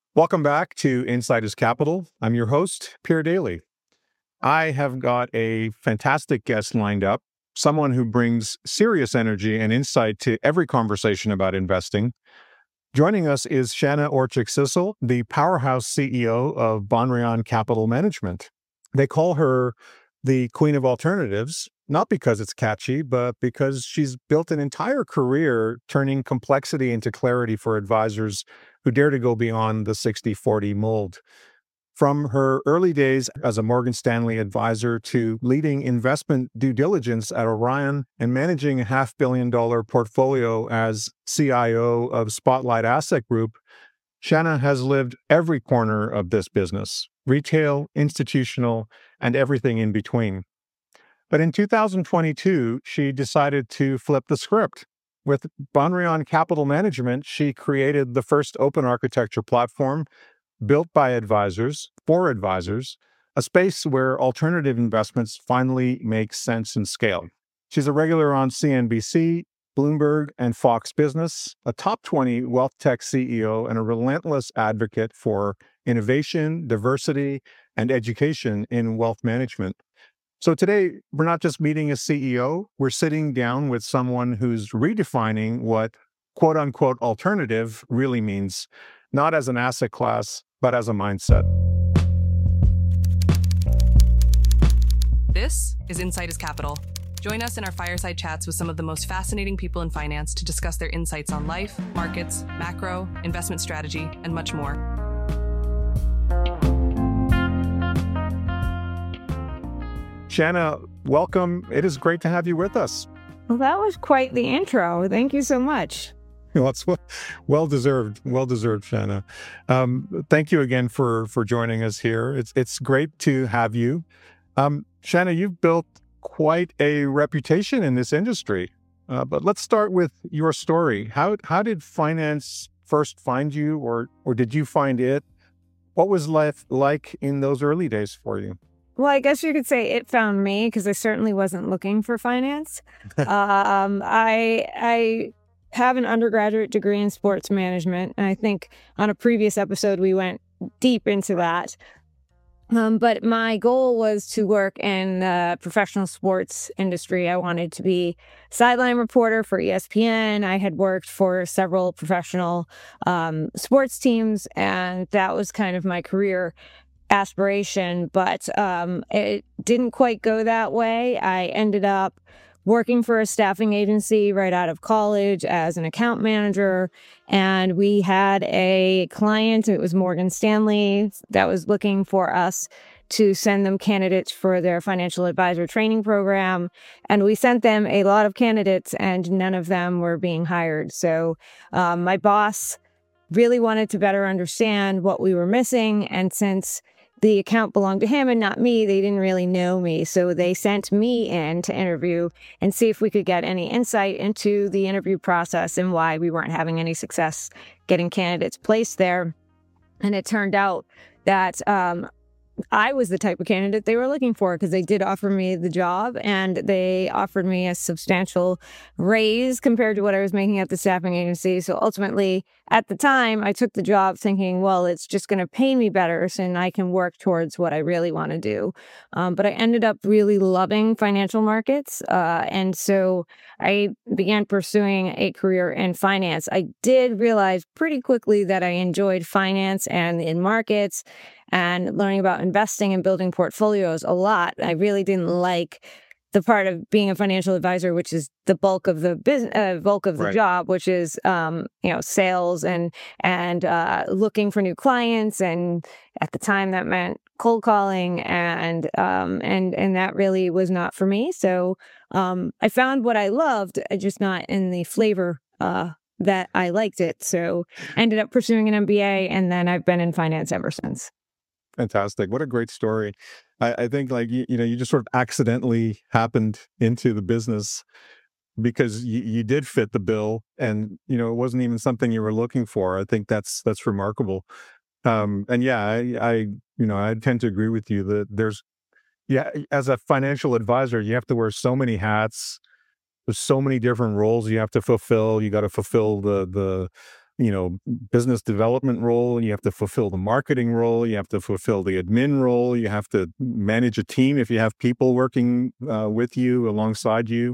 Welcome back to Insiders Capital. I'm your host, Pierre Daly. I have got a fantastic guest lined up, someone who brings serious energy and insight to every conversation about investing. Joining us is Shanna Orchik-Sissel, the powerhouse CEO of Bonrian Capital Management. They call her the Queen of Alternatives, not because it's catchy, but because she's built an entire career turning complexity into clarity for advisors who dare to go beyond the 60-40 mold. From her early days as a Morgan Stanley advisor to leading investment due diligence at Orion and managing a $500 million portfolio as CIO of Spotlight Asset Group, Shanna has lived every corner of this business, retail, institutional, and everything in between. But in 2022, she decided to flip the script. With Bonrian Capital Management, she created the first open architecture platform built by advisors, for advisors, a space where alternative investments finally make sense and scale. She's a regular on CNBC, Bloomberg, and Fox Business, a top 20 wealth tech CEO, and a relentless advocate for innovation, diversity, and education in wealth management. So today, we're not just meeting a CEO, we're sitting down with someone who's redefining what quote unquote alternative really means, not as an asset class, but as a mindset. This is Insiders Capital. Join us in our fireside chats with some of the most fascinating people in finance to discuss their insights on life, markets, macro, investment strategy, and much more. Shanna, welcome. It is great to have you with us. Well, that was quite the intro. Thank you so much. Well, it's well-deserved, Shanna. Thank you again for joining us here. It's great to have you. Shanna, you've built quite a reputation in this industry, but let's start with your story. How did finance first find you, or did you find it? What was life like in those early days for you? Well, I guess you could say it found me because I certainly wasn't looking for finance. I have an undergraduate degree in sports management, and I think on a previous episode we went deep into that. But my goal was to work in the professional sports industry. I wanted to be sideline reporter for ESPN. I had worked for several professional sports teams, and that was kind of my career aspiration, but it didn't quite go that way. I ended up working for a staffing agency right out of college as an account manager, and we had a client, it was Morgan Stanley, that was looking for us to send them candidates for their financial advisor training program, and we sent them a lot of candidates, and none of them were being hired. So my boss really wanted to better understand what we were missing, and since the account belonged to him and not me, they didn't really know me. So they sent me in to interview and see if we could get any insight into the interview process and why we weren't having any success getting candidates placed there. And it turned out that I was the type of candidate they were looking for, because they did offer me the job and they offered me a substantial raise compared to what I was making at the staffing agency. So ultimately, at the time, I took the job thinking, well, it's just going to pay me better so I can work towards what I really want to do. But I ended up really loving financial markets. And so I began pursuing a career in finance. I did realize pretty quickly that I enjoyed finance and in markets and learning about investing and building portfolios a lot. I really didn't like the part of being a financial advisor, which is the bulk of the business, Right. job, which is sales and looking for new clients. And at the time, that meant cold calling, and that really was not for me. So I found what I loved, just not in the flavor that I liked it. So ended up pursuing an MBA, and then I've been in finance ever since. Fantastic. What a great story. I think you just sort of accidentally happened into the business because you did fit the bill, and, it wasn't even something you were looking for. I think that's remarkable. And yeah, I tend to agree with you that as a financial advisor, you have to wear so many hats. There's so many different roles you have to fulfill. You got to fulfill the business development role. You have to fulfill the marketing role. You have to fulfill the admin role. You have to manage a team if you have people working with you, alongside you.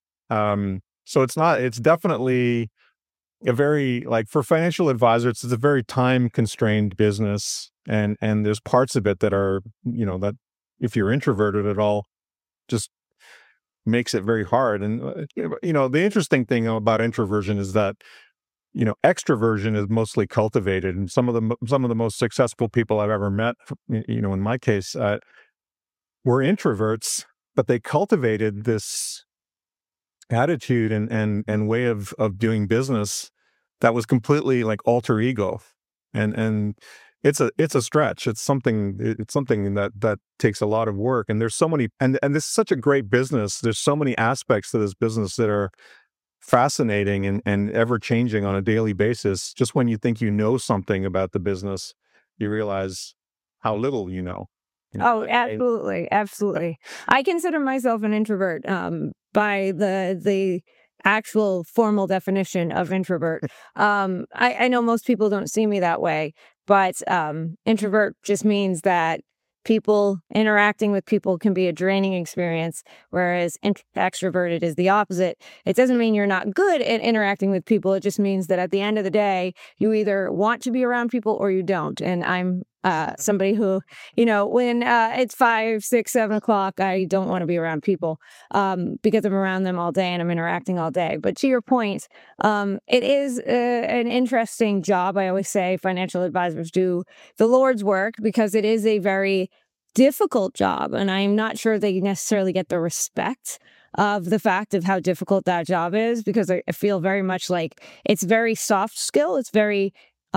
So it's definitely a very, like, for financial advisors, it's a very time constrained business. And there's parts of it that are, that if you're introverted at all, just makes it very hard. And, the interesting thing about introversion is that, extroversion is mostly cultivated. And some of the most successful people I've ever met, in my case, were introverts, but they cultivated this attitude and way of doing business that was completely like alter ego. And it's a stretch. It's something that takes a lot of work. And there's so many, and this is such a great business. There's so many aspects to this business that are fascinating and ever changing on a daily basis. Just when you think you know something about the business, you realize how little you know. Oh, absolutely. Absolutely. I consider myself an introvert by the actual formal definition of introvert. I know most people don't see me that way, but introvert just means that interacting with people can be a draining experience, whereas extroverted is the opposite. It doesn't mean you're not good at interacting with people. It just means that at the end of the day, you either want to be around people or you don't. And I'm somebody who, when it's 5, 6, 7 o'clock, I don't want to be around people because I'm around them all day and I'm interacting all day. But to your point, it is an interesting job. I always say financial advisors do the Lord's work because it is a very difficult job. And I'm not sure they necessarily get the respect of the fact of how difficult that job is, because I feel very much like it's very soft skill. It's very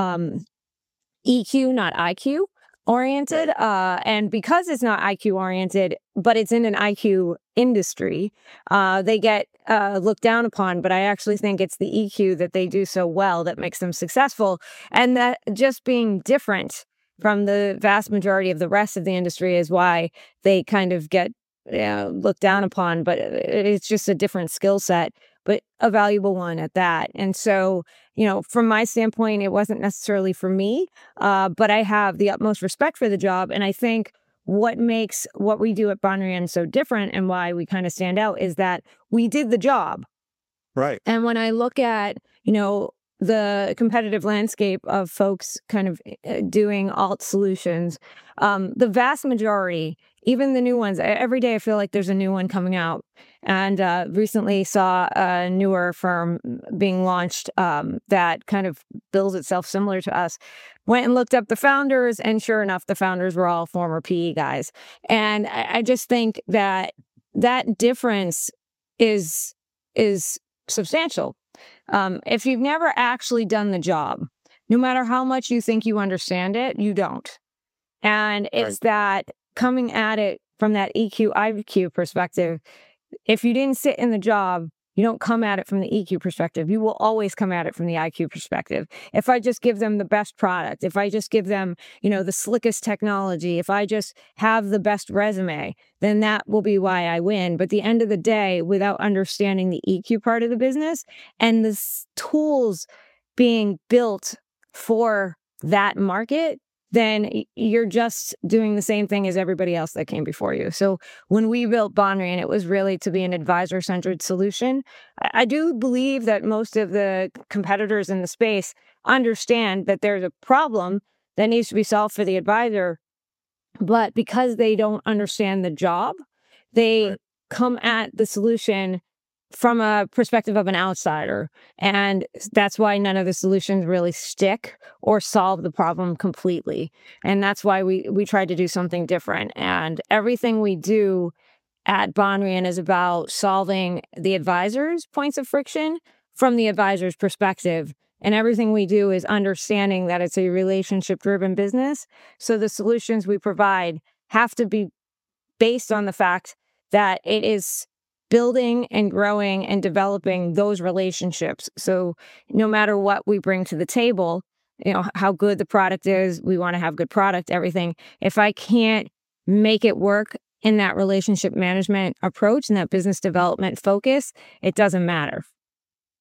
EQ, not IQ oriented. And because it's not IQ oriented, but it's in an IQ industry, they get looked down upon. But I actually think it's the EQ that they do so well that makes them successful. And that just being different from the vast majority of the rest of the industry is why they kind of get looked down upon. But it's just a different skill set, but a valuable one at that. And so, from my standpoint, it wasn't necessarily for me, but I have the utmost respect for the job. And I think what makes what we do at Bonrian so different and why we kind of stand out is that we did the job. Right. And when I look at, the competitive landscape of folks kind of doing alt solutions, the vast majority, even the new ones, every day I feel like there's a new one coming out. And recently saw a newer firm being launched that kind of bills itself similar to us. Went and looked up the founders, and sure enough, the founders were all former PE guys. And I just think that difference is substantial. If you've never actually done the job, no matter how much you think you understand it, you don't. And it's that coming at it from that EQ, IQ perspective. If you didn't sit in the job, you don't come at it from the EQ perspective. You will always come at it from the IQ perspective. If I just give them the best product, if I just give them, the slickest technology, if I just have the best resume, then that will be why I win. But at the end of the day, without understanding the EQ part of the business and the tools being built for that market, then you're just doing the same thing as everybody else that came before you. So when we built Bonrian, it was really to be an advisor-centered solution. I do believe that most of the competitors in the space understand that there's a problem that needs to be solved for the advisor, but because they don't understand the job, they come at the solution from a perspective of an outsider. And that's why none of the solutions really stick or solve the problem completely. And that's why we tried to do something different. And everything we do at Bonrian is about solving the advisor's points of friction from the advisor's perspective. And everything we do is understanding that it's a relationship-driven business. So the solutions we provide have to be based on the fact that it is building and growing and developing those relationships. So no matter what we bring to the table, how good the product is, we want to have good product, everything. If I can't make it work in that relationship management approach and that business development focus, it doesn't matter.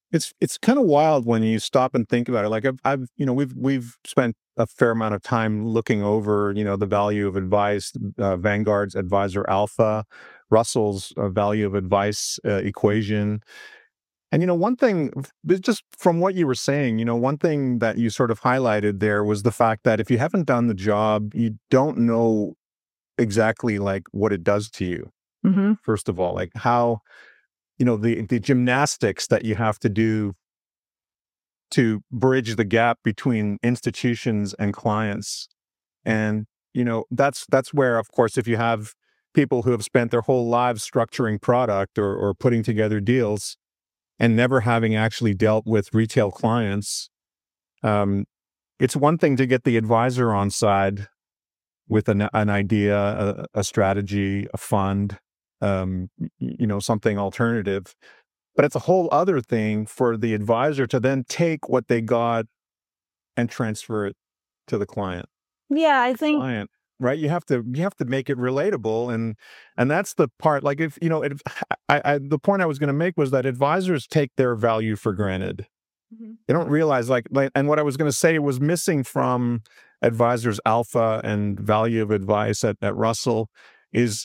It's kind of wild when you stop and think about it. Like I've we've spent a fair amount of time looking over the value of advice, Vanguard's Advisor Alpha, Russell's value of advice equation. And one thing, just from what you were saying, one thing that you sort of highlighted there was the fact that if you haven't done the job, you don't know exactly like what it does to you. Mm-hmm. First of all, like how the gymnastics that you have to do to bridge the gap between institutions and clients. And, that's where, of course, if you have people who have spent their whole lives structuring product or putting together deals and never having actually dealt with retail clients, it's one thing to get the advisor on side with an idea, a strategy, a fund, something alternative. But it's a whole other thing for the advisor to then take what they got and transfer it to the client. Yeah, I think Right? You have to make it relatable, and that's the part. Like if the point I was going to make was that advisors take their value for granted. Mm-hmm. They don't realize and what I was going to say was missing from Advisors Alpha and value of advice at Russell is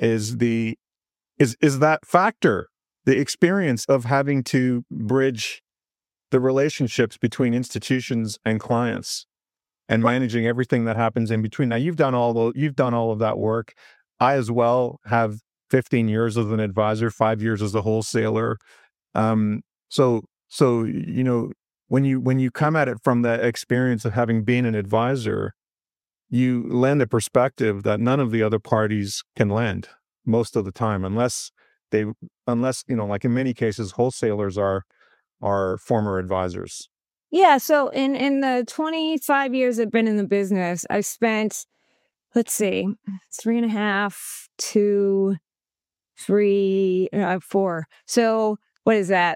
that factor, the experience of having to bridge the relationships between institutions and clients and managing everything that happens in between. Now you've done all of that work. I as well have 15 years as an advisor, 5 years as a wholesaler. So when you come at it from the experience of having been an advisor, you lend a perspective that none of the other parties can lend most of the time, unless like in many cases, wholesalers are former advisors. Yeah. So in the 25 years I've been in the business, I spent, let's see, 3.5 to 4. So what is that?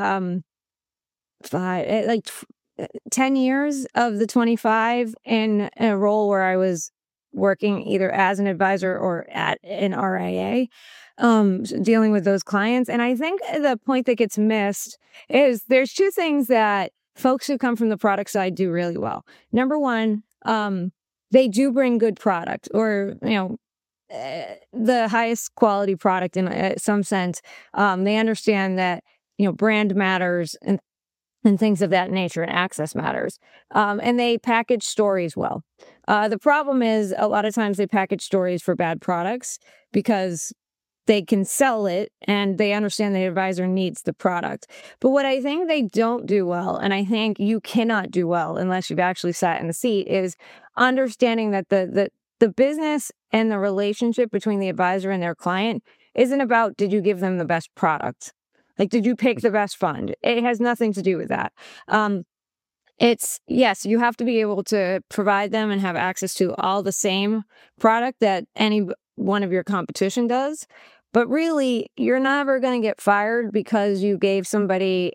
10 years of the 25 in a role where I was working either as an advisor or at an RIA, dealing with those clients. And I think the point that gets missed is there's two things that folks who come from the product side do really well. Number one, they do bring good product or, the highest quality product in some sense. They understand that, brand matters and things of that nature, and access matters. And they package stories well. The problem is a lot of times they package stories for bad products because they can sell it and they understand the advisor needs the product. But what I think they don't do well, and I think you cannot do well unless you've actually sat in the seat, is understanding that the business and the relationship between the advisor and their client isn't about, did you give them the best product? Like, did you pick the best fund? It has nothing to do with that. It's, yes, you have to be able to provide them and have access to all the same product that any one of your competition does. But really, you're never going to get fired because you gave somebody,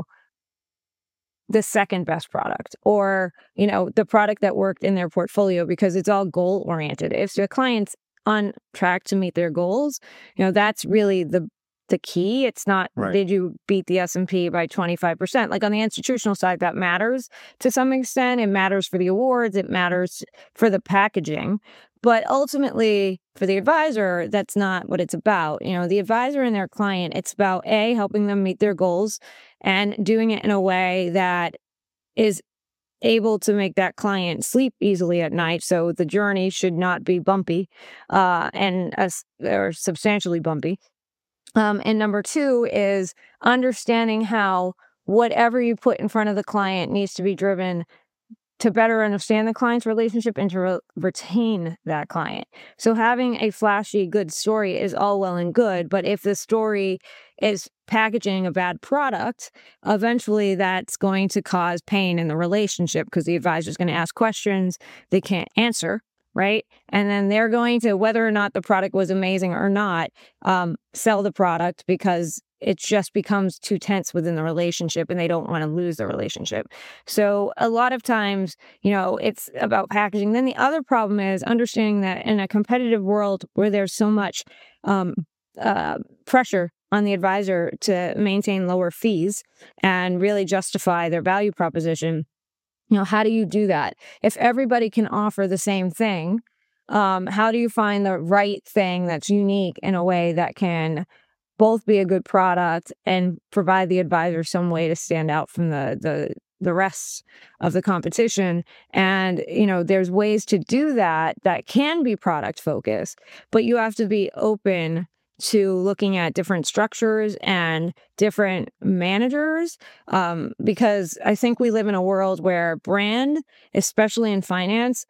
the second best product or, the product that worked in their portfolio, because it's all goal oriented. If the client's on track to meet their goals, that's really the key. It's not, right, did you beat the S&P by 25%? Like on the institutional side, that matters to some extent. It matters for the awards. It matters for the packaging. But ultimately, for the advisor, that's not what it's about. The advisor and their client, it's about helping them meet their goals and doing it in a way that is able to make that client sleep easily at night. So the journey should not be bumpy or substantially bumpy. And number two is understanding how whatever you put in front of the client needs to be driven to better understand the client's relationship and to retain that client. So having a flashy, good story is all well and good, but if the story is packaging a bad product, eventually that's going to cause pain in the relationship because the advisor is going to ask questions they can't answer. Right. And then they're going to, whether or not the product was amazing or not, sell the product because it just becomes too tense within the relationship and they don't want to lose the relationship. So a lot of times, it's about packaging. Then the other problem is understanding that in a competitive world where there's so much pressure on the advisor to maintain lower fees and really justify their value proposition. How do you do that? If everybody can offer the same thing, how do you find the right thing that's unique in a way that can both be a good product and provide the advisor some way to stand out from the rest of the competition? And, there's ways to do that can be product focused, but you have to be open to looking at different structures and different managers, because I think we live in a world where brand, especially in finance,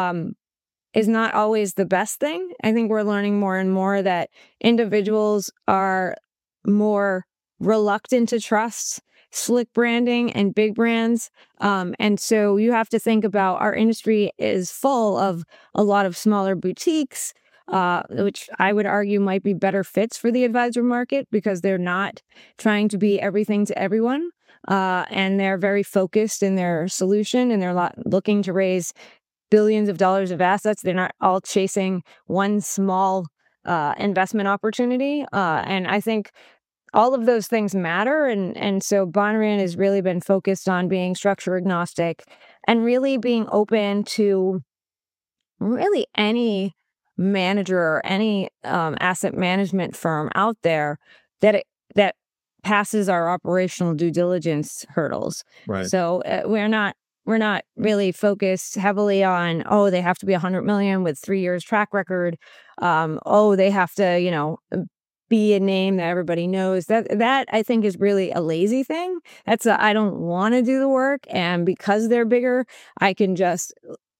is not always the best thing. I think we're learning more and more that individuals are more reluctant to trust slick branding and big brands. And so you have to think about, our industry is full of a lot of smaller boutiques, which I would argue might be better fits for the advisor market because they're not trying to be everything to everyone. And they're very focused in their solution, and they're looking to raise billions of dollars of assets. They're not all chasing one small investment opportunity. And I think all of those things matter. And so Banrian has really been focused on being structure agnostic and really being open to really any manager or any asset management firm out there that passes our operational due diligence hurdles. Right. So we're not really focused heavily on, they have to be 100 million with 3 years track record. They have to, be a name that everybody knows. That I think is really a lazy thing. I don't want to do the work. And because they're bigger, I can just,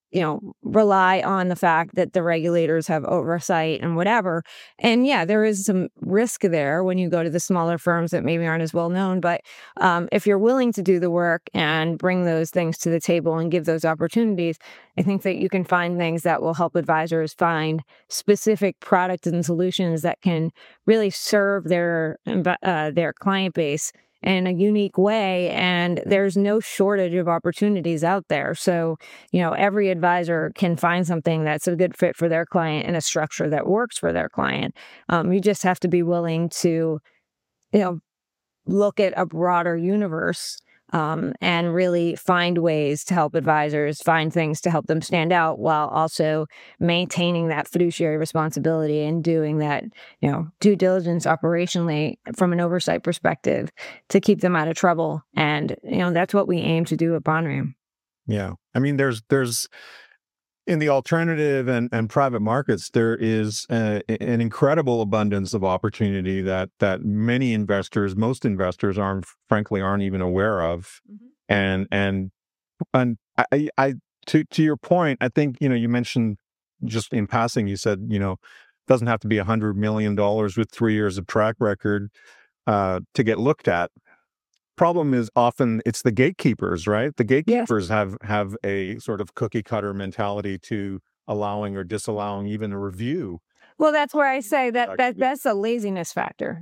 rely on the fact that the regulators have oversight and whatever. And yeah, there is some risk there when you go to the smaller firms that maybe aren't as well known. But if you're willing to do the work and bring those things to the table and give those opportunities, I think that you can find things that will help advisors find specific products and solutions that can really serve their client base in a unique way. And there's no shortage of opportunities out there. So, every advisor can find something that's a good fit for their client and a structure that works for their client. You just have to be willing to, look at a broader universe and really find ways to help advisors find things to help them stand out while also maintaining that fiduciary responsibility and doing that, due diligence operationally from an oversight perspective to keep them out of trouble. And, that's what we aim to do at Banrian. Yeah. I mean, there's in the alternative and private markets, there is an incredible abundance of opportunity that most investors aren't even aware of. Mm-hmm. And I to your point, I think, you mentioned just in passing, you said, it doesn't have to be $100 million with 3 years of track record to get looked at. Problem is often it's the gatekeepers, right? The gatekeepers have a sort of cookie cutter mentality to allowing or disallowing even a review. Well, that's where I say that's a laziness factor.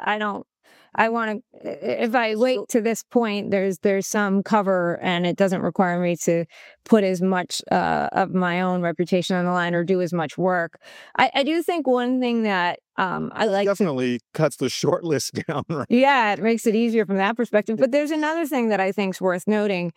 If I wait to this point, there's some cover, and it doesn't require me to put as much of my own reputation on the line or do as much work. I do think one thing that I like definitely cuts the short list down. Right? Yeah, it makes it easier from that perspective. But there's another thing that I think is worth noting.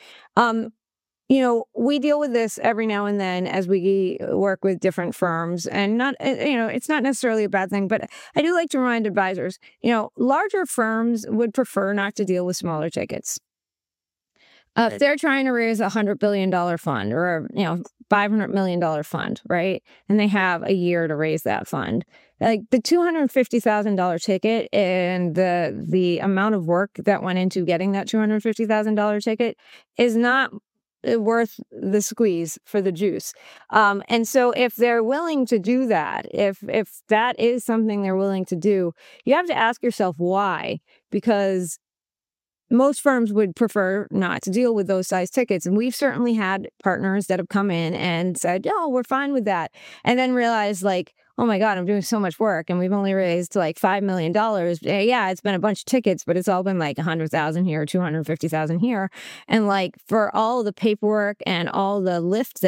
We deal with this every now and then as we work with different firms, and it's not necessarily a bad thing, but I do like to remind advisors, larger firms would prefer not to deal with smaller tickets. If they're trying to raise $100 billion fund or, $500 million fund, right? And they have a year to raise that fund. Like the $250,000 ticket and the amount of work that went into getting that $250,000 ticket is not worth the squeeze for the juice. And so if they're willing to do that, if that is something they're willing to do, you have to ask yourself why, because most firms would prefer not to deal with those size tickets. And we've certainly had partners that have come in and said, oh, we're fine with that. And then realize oh my God, I'm doing so much work and we've only raised $5 million. Yeah, it's been a bunch of tickets, but it's all been $100,000 here, $250,000 here. And for all the paperwork and all the lift that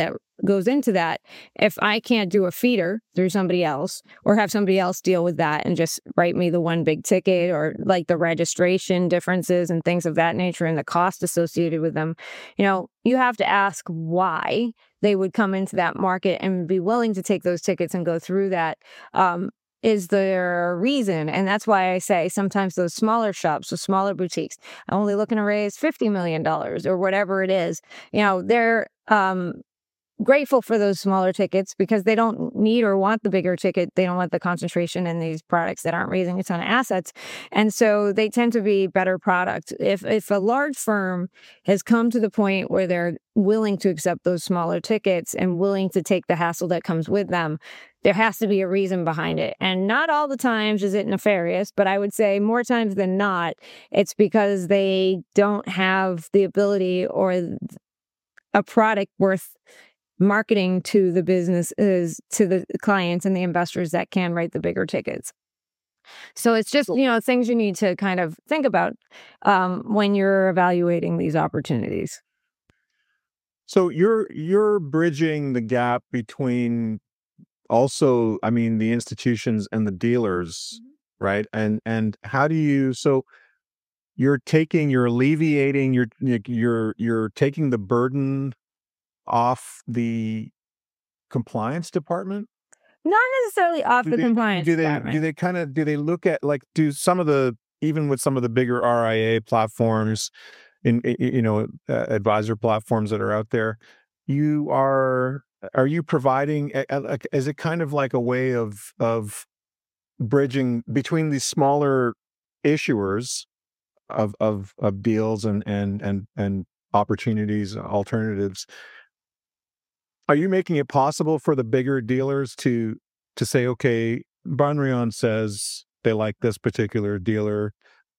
goes into that. If I can't do a feeder through somebody else or have somebody else deal with that and just write me the one big ticket or like the registration differences and things of that nature and the cost associated with them, you have to ask why they would come into that market and be willing to take those tickets and go through that. Is there a reason? And that's why I say sometimes those smaller shops, those smaller boutiques, I'm only looking to raise $50 million or whatever it is. They're grateful for those smaller tickets because they don't need or want the bigger ticket. They don't want the concentration in these products that aren't raising a ton of assets. And so they tend to be better product. If a large firm has come to the point where they're willing to accept those smaller tickets and willing to take the hassle that comes with them, there has to be a reason behind it. And not all the times is it nefarious, but I would say more times than not, it's because they don't have the ability or a product worth marketing to the businesses, to the clients and the investors that can write the bigger tickets. So it's just, things you need to kind of think about when you're evaluating these opportunities. So you're bridging the gap between also, the institutions and the dealers, right? And how do you, so you're alleviating, you're taking the burden off the compliance department? Not necessarily off the compliance department. Do they look at, like, do some of the, even with some of the bigger RIA platforms, advisor platforms that are out there, are you providing, is it kind of like a way of bridging between these smaller issuers of deals and opportunities, alternatives? Are you making it possible for the bigger dealers to say, okay, Banrion says they like this particular dealer?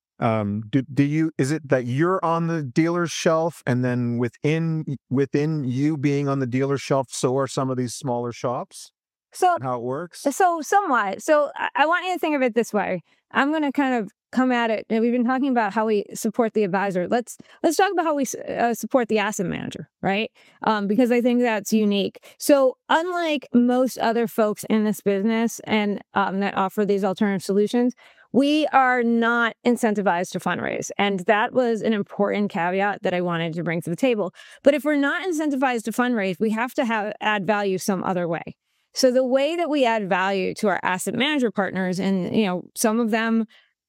Is it that you're on the dealer's shelf, and then within you being on the dealer's shelf, so are some of these smaller shops? So how it works? So somewhat. So I want you to think of it this way. I'm going to kind of come at it. And we've been talking about how we support the advisor. Let's talk about how we support the asset manager, right? Because I think that's unique. So unlike most other folks in this business and that offer these alternative solutions, we are not incentivized to fundraise. And that was an important caveat that I wanted to bring to the table. But if we're not incentivized to fundraise, we have to add value some other way. So the way that we add value to our asset manager partners, and some of them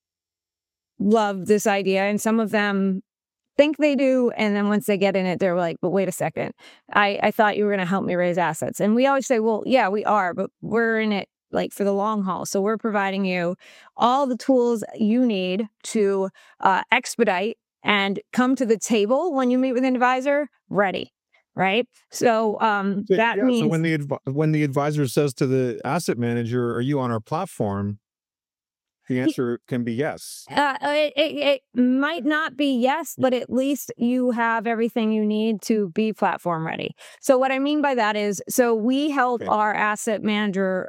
love this idea and some of them think they do. And then once they get in it, they're like, but wait a second, I thought you were going to help me raise assets. And we always say, well, yeah, we are, but we're in it like for the long haul. So we're providing you all the tools you need to expedite and come to the table when you meet with an advisor ready. Right. So that means. So when the advisor says to the asset manager, are you on our platform? The answer can be yes. It might not be yes, but at least you have everything you need to be platform ready. So what I mean by that is, so we help our asset manager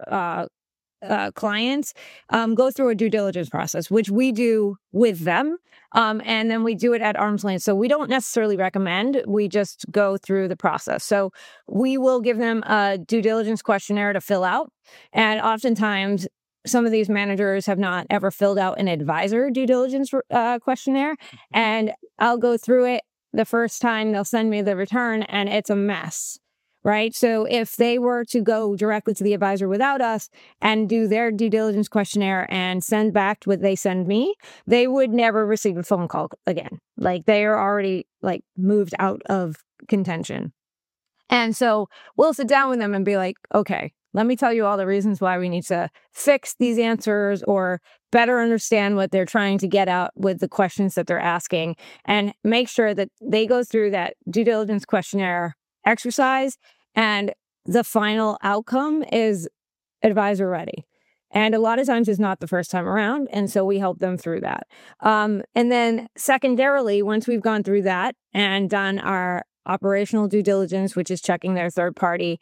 clients go through a due diligence process, which we do with them. And then we do it at arm's length. So we don't necessarily recommend, we just go through the process. So we will give them a due diligence questionnaire to fill out. And oftentimes, some of these managers have not ever filled out an advisor due diligence questionnaire. And I'll go through it the first time, they'll send me the return, and it's a mess. Right. So if they were to go directly to the advisor without us and do their due diligence questionnaire and send back what they send me, they would never receive a phone call again. Like they are already like moved out of contention. And so we'll sit down with them and be like, okay, let me tell you all the reasons why we need to fix these answers or better understand what they're trying to get out with the questions that they're asking, and make sure that they go through that due diligence questionnaire exercise. And the final outcome is advisor ready. And a lot of times it's not the first time around. And so we help them through that. And then secondarily, once we've gone through that and done our operational due diligence, which is checking their third-party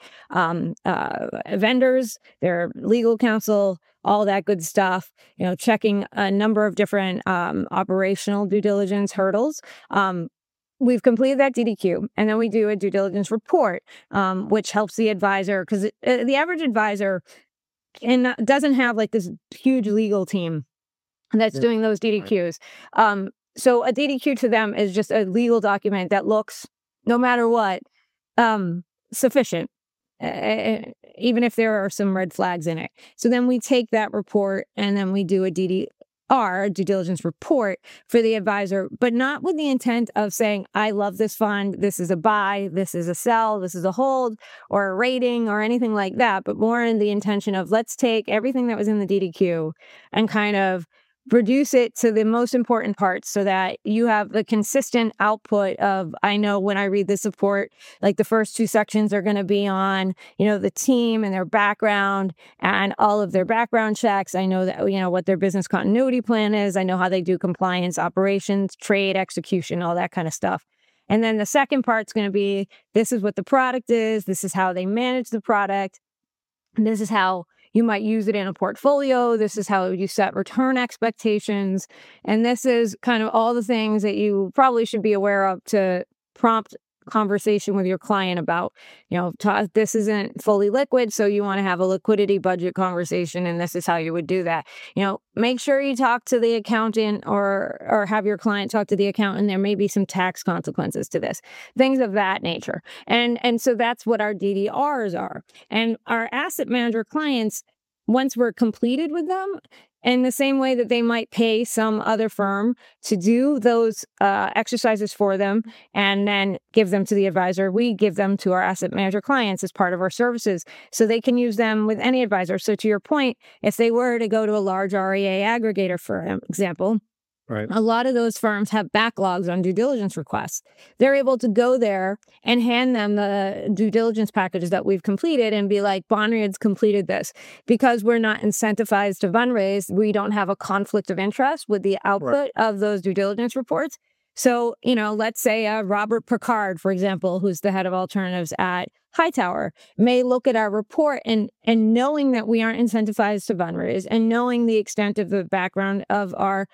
vendors, their legal counsel, all that good stuff, checking a number of different operational due diligence hurdles, we've completed that DDQ, and then we do a due diligence report, which helps the advisor, because the average advisor doesn't have like this huge legal team that's doing those DDQs. So a DDQ to them is just a legal document that looks, no matter what, sufficient, even if there are some red flags in it. So then we take that report and then we do a DDR, due diligence report, for the advisor, but not with the intent of saying, I love this fund, this is a buy, this is a sell, this is a hold, or a rating, or anything like that, but more in the intention of, let's take everything that was in the DDQ and kind of reduce it to the most important parts so that you have the consistent output of, I know when I read this report, like the first 2 sections are going to be on, the team and their background and all of their background checks. I know that, what their business continuity plan is. I know how they do compliance, operations, trade, execution, all that kind of stuff. And then the second part's going to be, this is what the product is. This is how they manage the product. And this is how you might use it in a portfolio. This is how you set return expectations. And this is kind of all the things that you probably should be aware of to prompt conversation with your client about, this isn't fully liquid, so you want to have a liquidity budget conversation, and this is how you would do that. Make sure you talk to the accountant or have your client talk to the accountant. There may be some tax consequences to this, things of that nature. And so that's what our DDRs are. And our asset manager clients, once we're completed with them, in the same way that they might pay some other firm to do those exercises for them and then give them to the advisor, we give them to our asset manager clients as part of our services so they can use them with any advisor. So to your point, if they were to go to a large REA aggregator, for example, right, a lot of those firms have backlogs on due diligence requests. They're able to go there and hand them the due diligence packages that we've completed and be like, Bonriad's completed this. Because we're not incentivized to fundraise, we don't have a conflict of interest with the output of those due diligence reports. So, let's say Robert Picard, for example, who's the head of alternatives at Hightower, may look at our report and knowing that we aren't incentivized to fundraise and knowing the extent of the background of our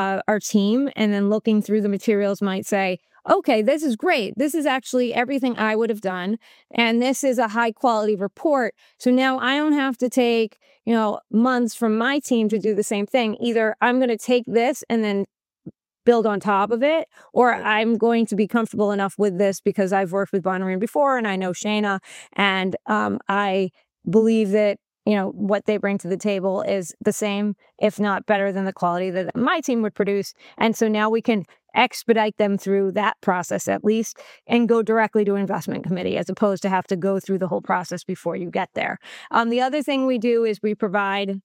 team, and then looking through the materials might say, okay, this is great. This is actually everything I would have done. And this is a high quality report. So now I don't have to take, months from my team to do the same thing. Either I'm going to take this and then build on top of it, or I'm going to be comfortable enough with this because I've worked with Bonriad before and I know Shana, and I believe that what they bring to the table is the same, if not better than the quality that my team would produce. And so now we can expedite them through that process at least and go directly to investment committee as opposed to have to go through the whole process before you get there. The other thing we do is we provide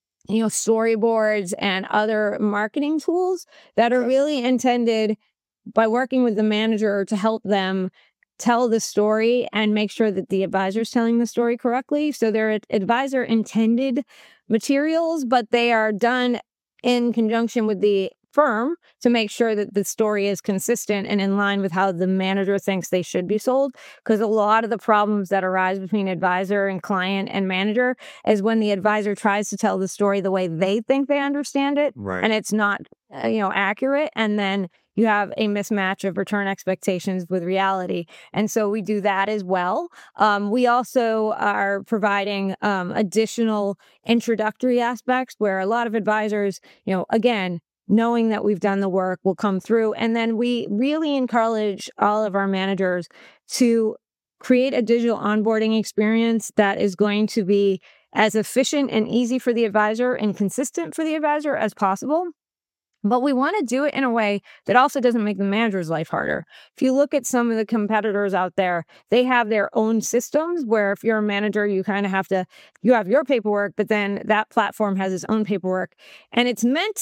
storyboards and other marketing tools that are really intended by working with the manager to help them tell the story and make sure that the advisor is telling the story correctly. So they're advisor intended materials, but they are done in conjunction with the firm to make sure that the story is consistent and in line with how the manager thinks they should be sold. Because a lot of the problems that arise between advisor and client and manager is when the advisor tries to tell the story the way they think they understand it, and it's not, accurate. And then you have a mismatch of return expectations with reality. And so we do that as well. We also are providing additional introductory aspects where a lot of advisors, again, knowing that we've done the work, will come through. And then we really encourage all of our managers to create a digital onboarding experience that is going to be as efficient and easy for the advisor and consistent for the advisor as possible. But we want to do it in a way that also doesn't make the manager's life harder. If you look at some of the competitors out there, they have their own systems where if you're a manager, you kind of you have your paperwork, but then that platform has its own paperwork. And it's meant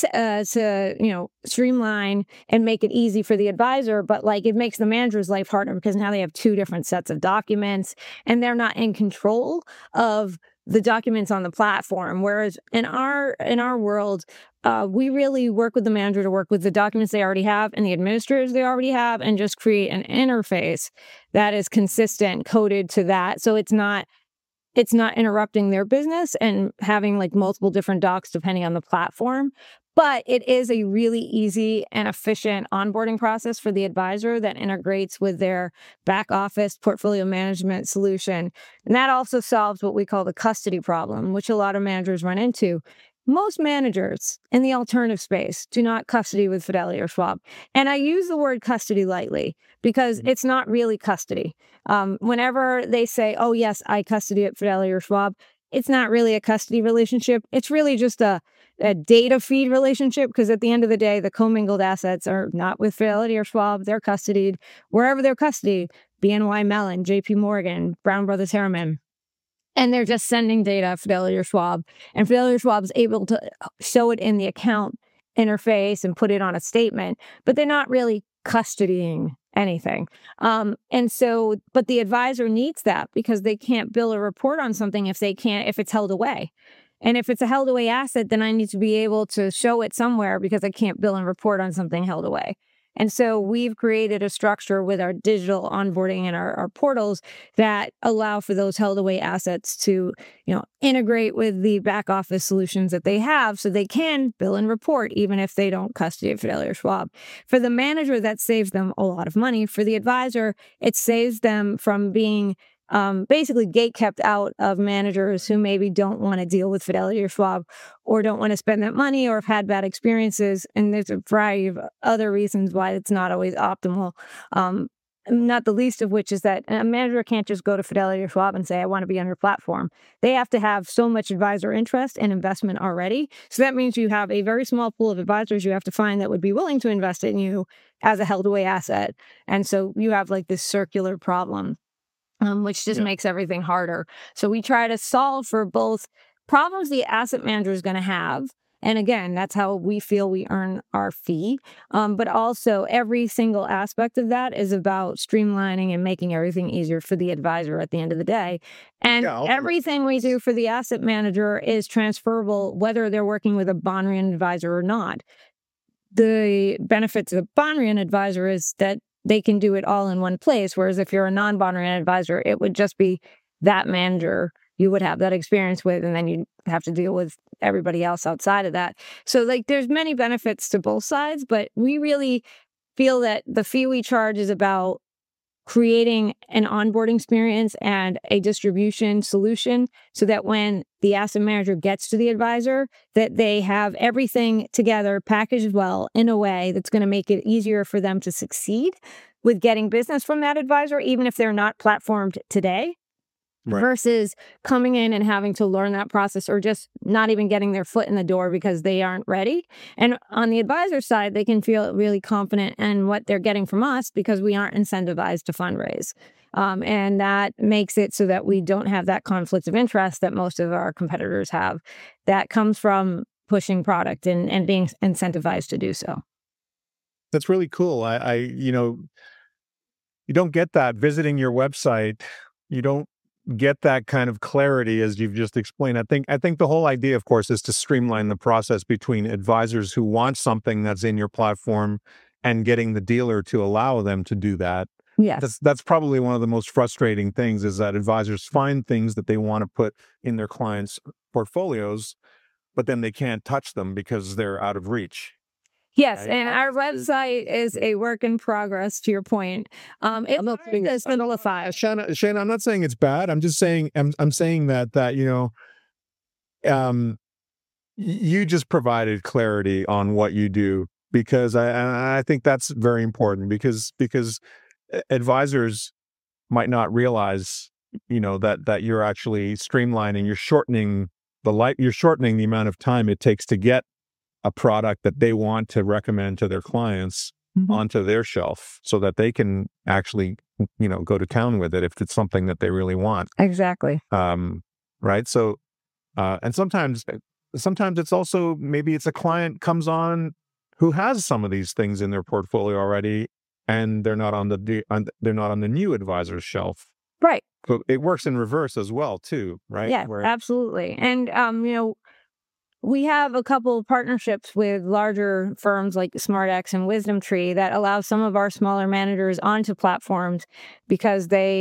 to streamline and make it easy for the advisor, but it makes the manager's life harder because now they have 2 different sets of documents and they're not in control of the documents on the platform. Whereas in our world, we really work with the manager to work with the documents they already have and the administrators they already have and just create an interface that is consistent, coded to that. So it's not interrupting their business and having multiple different docs depending on the platform. But it is a really easy and efficient onboarding process for the advisor that integrates with their back office portfolio management solution. And that also solves what we call the custody problem, which a lot of managers run into. Most managers in the alternative space do not custody with Fidelity or Schwab. And I use the word custody lightly because it's not really custody. Whenever they say, oh, yes, I custody at Fidelity or Schwab, it's not really a custody relationship. It's really just a data feed relationship, because at the end of the day, the commingled assets are not with Fidelity or Schwab. They're custodied wherever they're custodied, BNY Mellon, JP Morgan, Brown Brothers Harriman. And they're just sending data, Fidelity or Schwab. And Fidelity or Schwab is able to show it in the account interface and put it on a statement, but they're not really custodying anything. But the advisor needs that because they can't bill a report on something if it's held away. And if it's a held away asset, then I need to be able to show it somewhere because I can't bill and report on something held away. And so we've created a structure with our digital onboarding and our portals that allow for those held away assets to, integrate with the back office solutions that they have so they can bill and report even if they don't custody at Fidelity or Schwab. For the manager, that saves them a lot of money. For the advisor, it saves them from being basically gate kept out of managers who maybe don't want to deal with Fidelity or Schwab or don't want to spend that money or have had bad experiences. And there's a variety of other reasons why it's not always optimal. Not the least of which is that a manager can't just go to Fidelity or Schwab and say, I want to be on your platform. They have to have so much advisor interest and investment already. So that means you have a very small pool of advisors you have to find that would be willing to invest in you as a held away asset. And so you have like this circular problem. Which just makes everything harder. So we try to solve for both problems the asset manager is going to have. And again, that's how we feel we earn our fee. But also every single aspect of that is about streamlining and making everything easier for the advisor at the end of the day. And everything we do for the asset manager is transferable, whether they're working with a Bonrian advisor or not. The benefit to the Bonrian advisor is that they can do it all in one place. Whereas if you're a non-Bonrian advisor, it would just be that manager you would have that experience with, and then you'd have to deal with everybody else outside of that. So there's many benefits to both sides, but we really feel that the fee we charge is about creating an onboarding experience and a distribution solution so that when the asset manager gets to the advisor, that they have everything together packaged well in a way that's going to make it easier for them to succeed with getting business from that advisor, even if they're not platformed today. Right. Versus coming in and having to learn that process or just not even getting their foot in the door because they aren't ready. And on the advisor side, they can feel really confident in what they're getting from us because we aren't incentivized to fundraise. And that makes it so that we don't have that conflict of interest that most of our competitors have that comes from pushing product and being incentivized to do so. That's really cool. You don't get that visiting your website. You don't get that kind of clarity as you've just explained. I think the whole idea, of course, is to streamline the process between advisors who want something that's in your platform and getting the dealer to allow them to do that. Yes. That's probably one of the most frustrating things is that advisors find things that they want to put in their clients' portfolios, but then they can't touch them because they're out of reach. Yes, and our website is a work in progress, to your point. It's hard to simplify. Shana, I'm not saying it's bad. I'm just saying, I'm saying that you just provided clarity on what you do because I think that's very important because advisors might not realize, that you're actually streamlining, you're shortening the amount of time it takes to get a product that they want to recommend to their clients onto their shelf so that they can actually, go to town with it if it's something that they really want. Exactly. Right. So, and sometimes it's also, maybe it's a client comes on who has some of these things in their portfolio already and they're not on the new advisor's shelf. Right. So it works in reverse as well too, right? Yeah, absolutely. And, we have a couple of partnerships with larger firms like SmartX and WisdomTree that allow some of our smaller managers onto platforms because they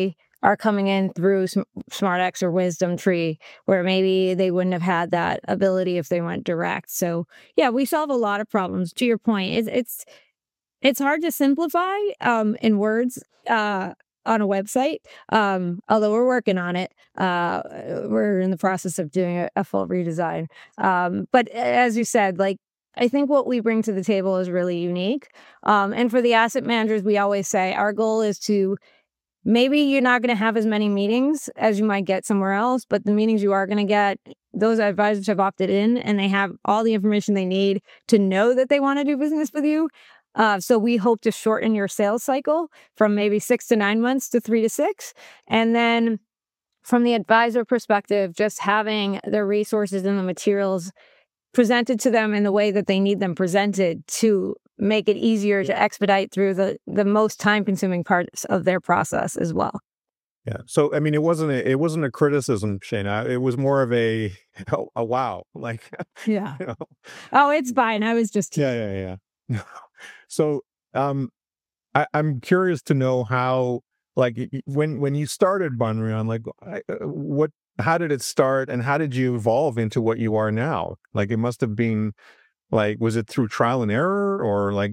are coming in through SmartX or Wisdom Tree, where maybe they wouldn't have had that ability if they went direct. So yeah, we solve a lot of problems. To your point, it's hard to simplify in words on a website, although we're working on it. We're in the process of doing a full redesign. But as you said, like, I think what we bring to the table is really unique. And for the asset managers, we always say our goal is to, maybe you're not going to have as many meetings as you might get somewhere else, but the meetings you are going to get, those advisors have opted in and they have all the information they need to know that they want to do business with you. So we hope to shorten your sales cycle from maybe 6 to 9 months to 3 to 6. And then from the advisor perspective, just having the resources and the materials presented to them in the way that they need them presented to make it easier to expedite through the most time-consuming parts of their process as well. Yeah. So, I mean, it wasn't a criticism, Shana. It was more of a wow. Like, Yeah. you know. Oh, it's fine. I was just... Yeah. So, I'm curious to know how, like, when you started Banrion, like, how did it start, and how did you evolve into what you are now? Like, it must have been, like, was it through trial and error, or like,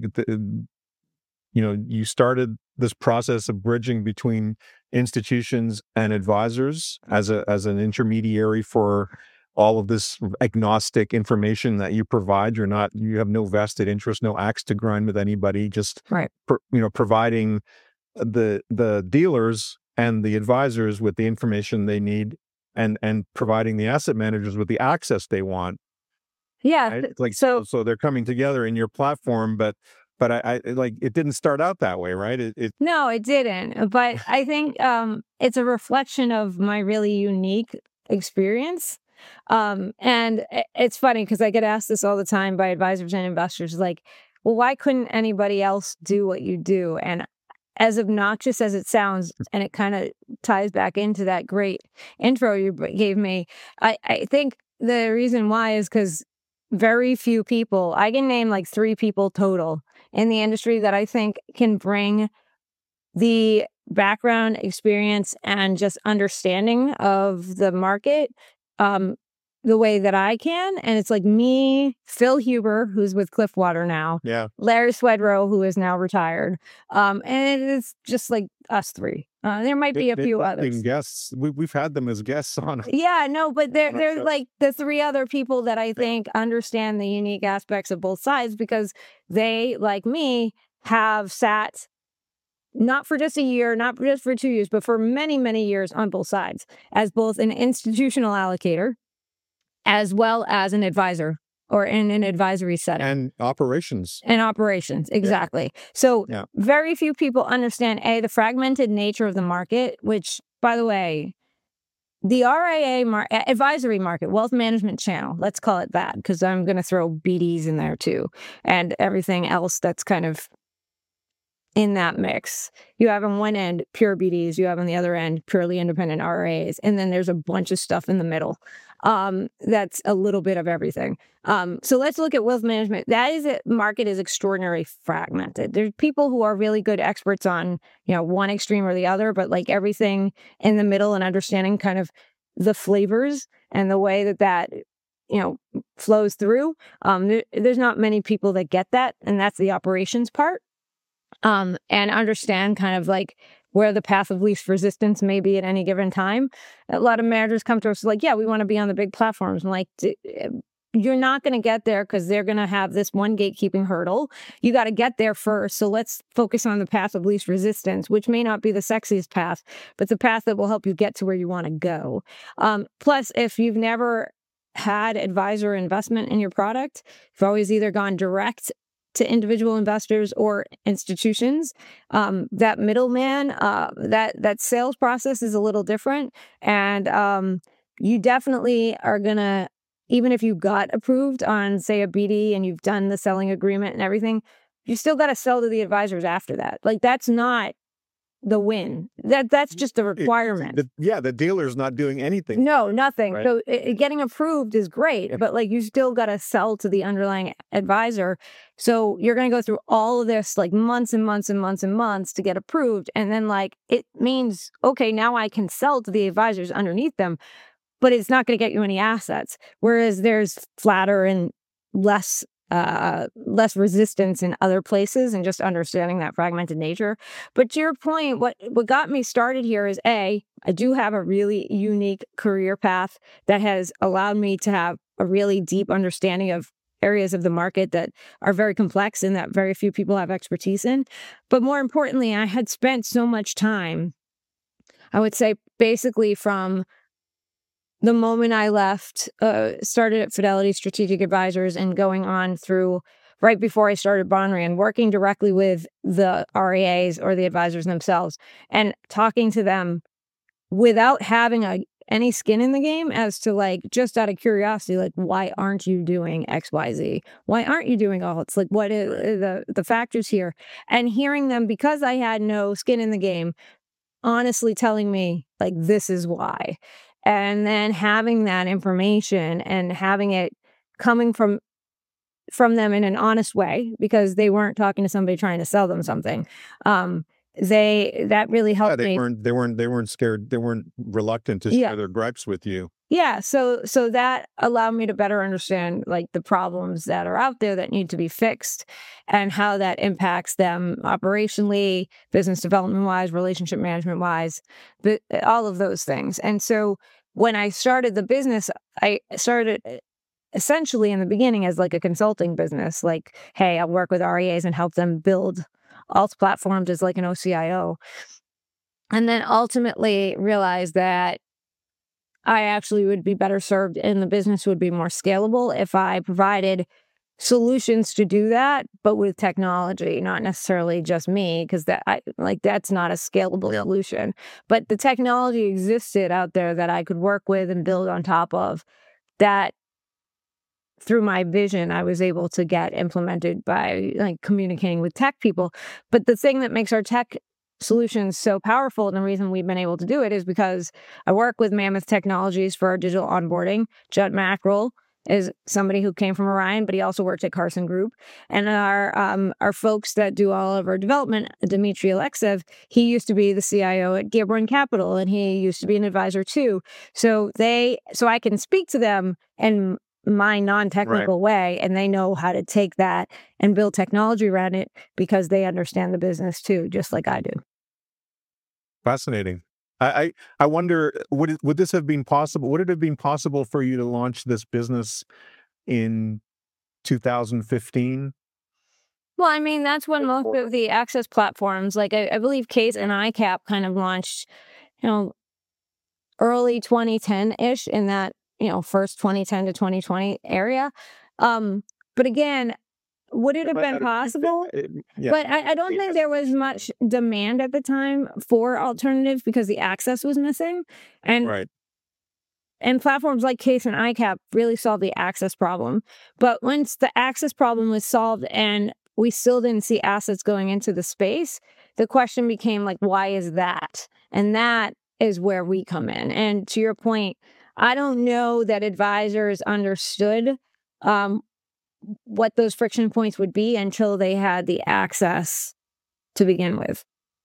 you started this process of bridging between institutions and advisors as an intermediary for all of this agnostic information that you provide. You have no vested interest, no axe to grind with anybody, just right. Providing the dealers and the advisors with the information they need, and providing the asset managers with the access they want. Yeah. Right? Like, so they're coming together in your platform, but I like, it didn't start out that way, right? No, it didn't. But I think it's a reflection of my really unique experience. And it's funny because I get asked this all the time by advisors and investors, like, well, why couldn't anybody else do what you do? And as obnoxious as it sounds, and it kind of ties back into that great intro you gave me, I think the reason why is because very few people, I can name like 3 people total in the industry that I think can bring the background, experience, and just understanding of the market the way that I can. And it's like me, Phil Huber, who's with Cliffwater now, Larry Swedroe, who is now retired. And it's just like us 3. There might be a few others. Guests. We've had them as guests on. Yeah, no, but they're like the 3 other people that I think understand the unique aspects of both sides, because they, like me, have sat not for just a year, not just for 2 years, but for many, many years on both sides, as both an institutional allocator as well as an advisor, or in an advisory setting. And operations. Exactly. Yeah. So very few people understand, the fragmented nature of the market, which, by the way, the RIA advisory market, wealth management channel, let's call it that, because I'm going to throw BDs in there too, and everything else that's kind of in that mix. You have on one end pure BDs, you have on the other end purely independent RIAs, and then there's a bunch of stuff in the middle. That's a little bit of everything. So let's look at wealth management. Market is extraordinarily fragmented. There's people who are really good experts on, one extreme or the other, but like everything in the middle and understanding kind of the flavors and the way that flows through. There's not many people that get that, and that's the operations part. And understand kind of like where the path of least resistance may be at any given time. A lot of managers come to us like, yeah, we want to be on the big platforms. I'm like, you're not going to get there because they're going to have this one gatekeeping hurdle. You got to get there first. So let's focus on the path of least resistance, which may not be the sexiest path, but the path that will help you get to where you want to go. Plus, if you've never had advisor investment in your product, you've always either gone direct to individual investors or institutions, that middleman, that sales process is a little different. And you definitely are going to, even if you got approved on, say, a BD and you've done the selling agreement and everything, you still got to sell to the advisors after that. Like, that's not the win. That's just the requirement. The dealer's not doing anything. No, nothing. Right. So getting approved is great, but like you still got to sell to the underlying advisor. So you're going to go through all of this like months and months and months and months to get approved. And then like it means, okay, now I can sell to the advisors underneath them, but it's not going to get you any assets. Whereas there's flatter and less resistance in other places, and just understanding that fragmented nature. But to your point, what got me started here is I do have a really unique career path that has allowed me to have a really deep understanding of areas of the market that are very complex and that very few people have expertise in. But more importantly, I had spent so much time, I would say basically from the moment I left, started at Fidelity Strategic Advisors and going on through right before I started Bonrian, working directly with the RIAs or the advisors themselves and talking to them without having any skin in the game as to like, just out of curiosity, like, why aren't you doing X, Y, Z? Why aren't you doing all? It's like, what is the factors here? And hearing them, because I had no skin in the game, honestly telling me like, this is why. And then having that information and having it coming from them in an honest way, because they weren't talking to somebody trying to sell them something. That really helped me. They weren't scared. They weren't reluctant to share their gripes with you. Yeah. So that allowed me to better understand like the problems that are out there that need to be fixed and how that impacts them operationally, business development wise, relationship management wise, all of those things. And so when I started the business, I started essentially in the beginning as like a consulting business, like, hey, I'll work with REAs and help them build alt platforms as like an OCIO. And then ultimately realized that I actually would be better served and the business would be more scalable if I provided solutions to do that, but with technology, not necessarily just me, because that's not a scalable solution. But the technology existed out there that I could work with and build on top of. That through my vision, I was able to get implemented by like communicating with tech people. But the thing that makes our tech solutions so powerful, and the reason we've been able to do it, is because I work with Mammoth Technologies for our digital onboarding. Judd Mackerel is somebody who came from Orion, but he also worked at Carson Group. And our folks that do all of our development, Dmitry Alexev, he used to be the CIO at Gaborone Capital, and he used to be an advisor too. So I can speak to them in my non-technical way, and they know how to take that and build technology around it because they understand the business too, just like I do. Fascinating. I wonder, would this have been possible? Would it have been possible for you to launch this business in 2015? Well, I mean, that's when most of the access platforms, like I believe Case and ICAP kind of launched, early 2010-ish in that, first 2010 to 2020 area. But again, would it have been possible? Yeah. But I don't think there was much demand at the time for alternatives because the access was missing. And platforms like Case and ICAP really solved the access problem. But once the access problem was solved and we still didn't see assets going into the space, the question became like, why is that? And that is where we come in. And to your point, I don't know that advisors understood what those friction points would be until they had the access to begin with.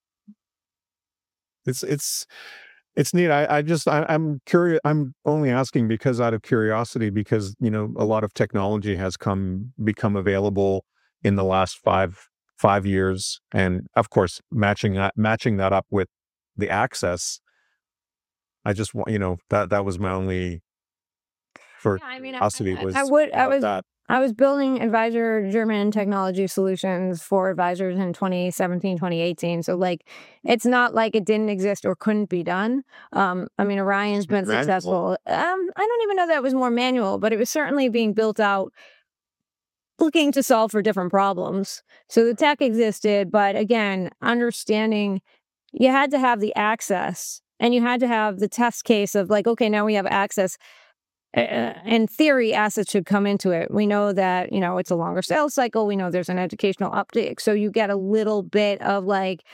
It's neat. I'm curious. I'm only asking because out of curiosity, because a lot of technology has become available in the last five years, and of course matching that up with the access. I just want that was my only curiosity. I was building advisor-driven technology solutions for advisors in 2017, 2018. So, it's not like it didn't exist or couldn't be done. Orion's been successful. I don't even know that it was more manual, but it was certainly being built out, looking to solve for different problems. So the tech existed, but again, understanding you had to have the access and you had to have the test case of okay, now we have access. In theory, assets should come into it. We know that, it's a longer sales cycle. We know there's an educational uptake. So you get a little bit of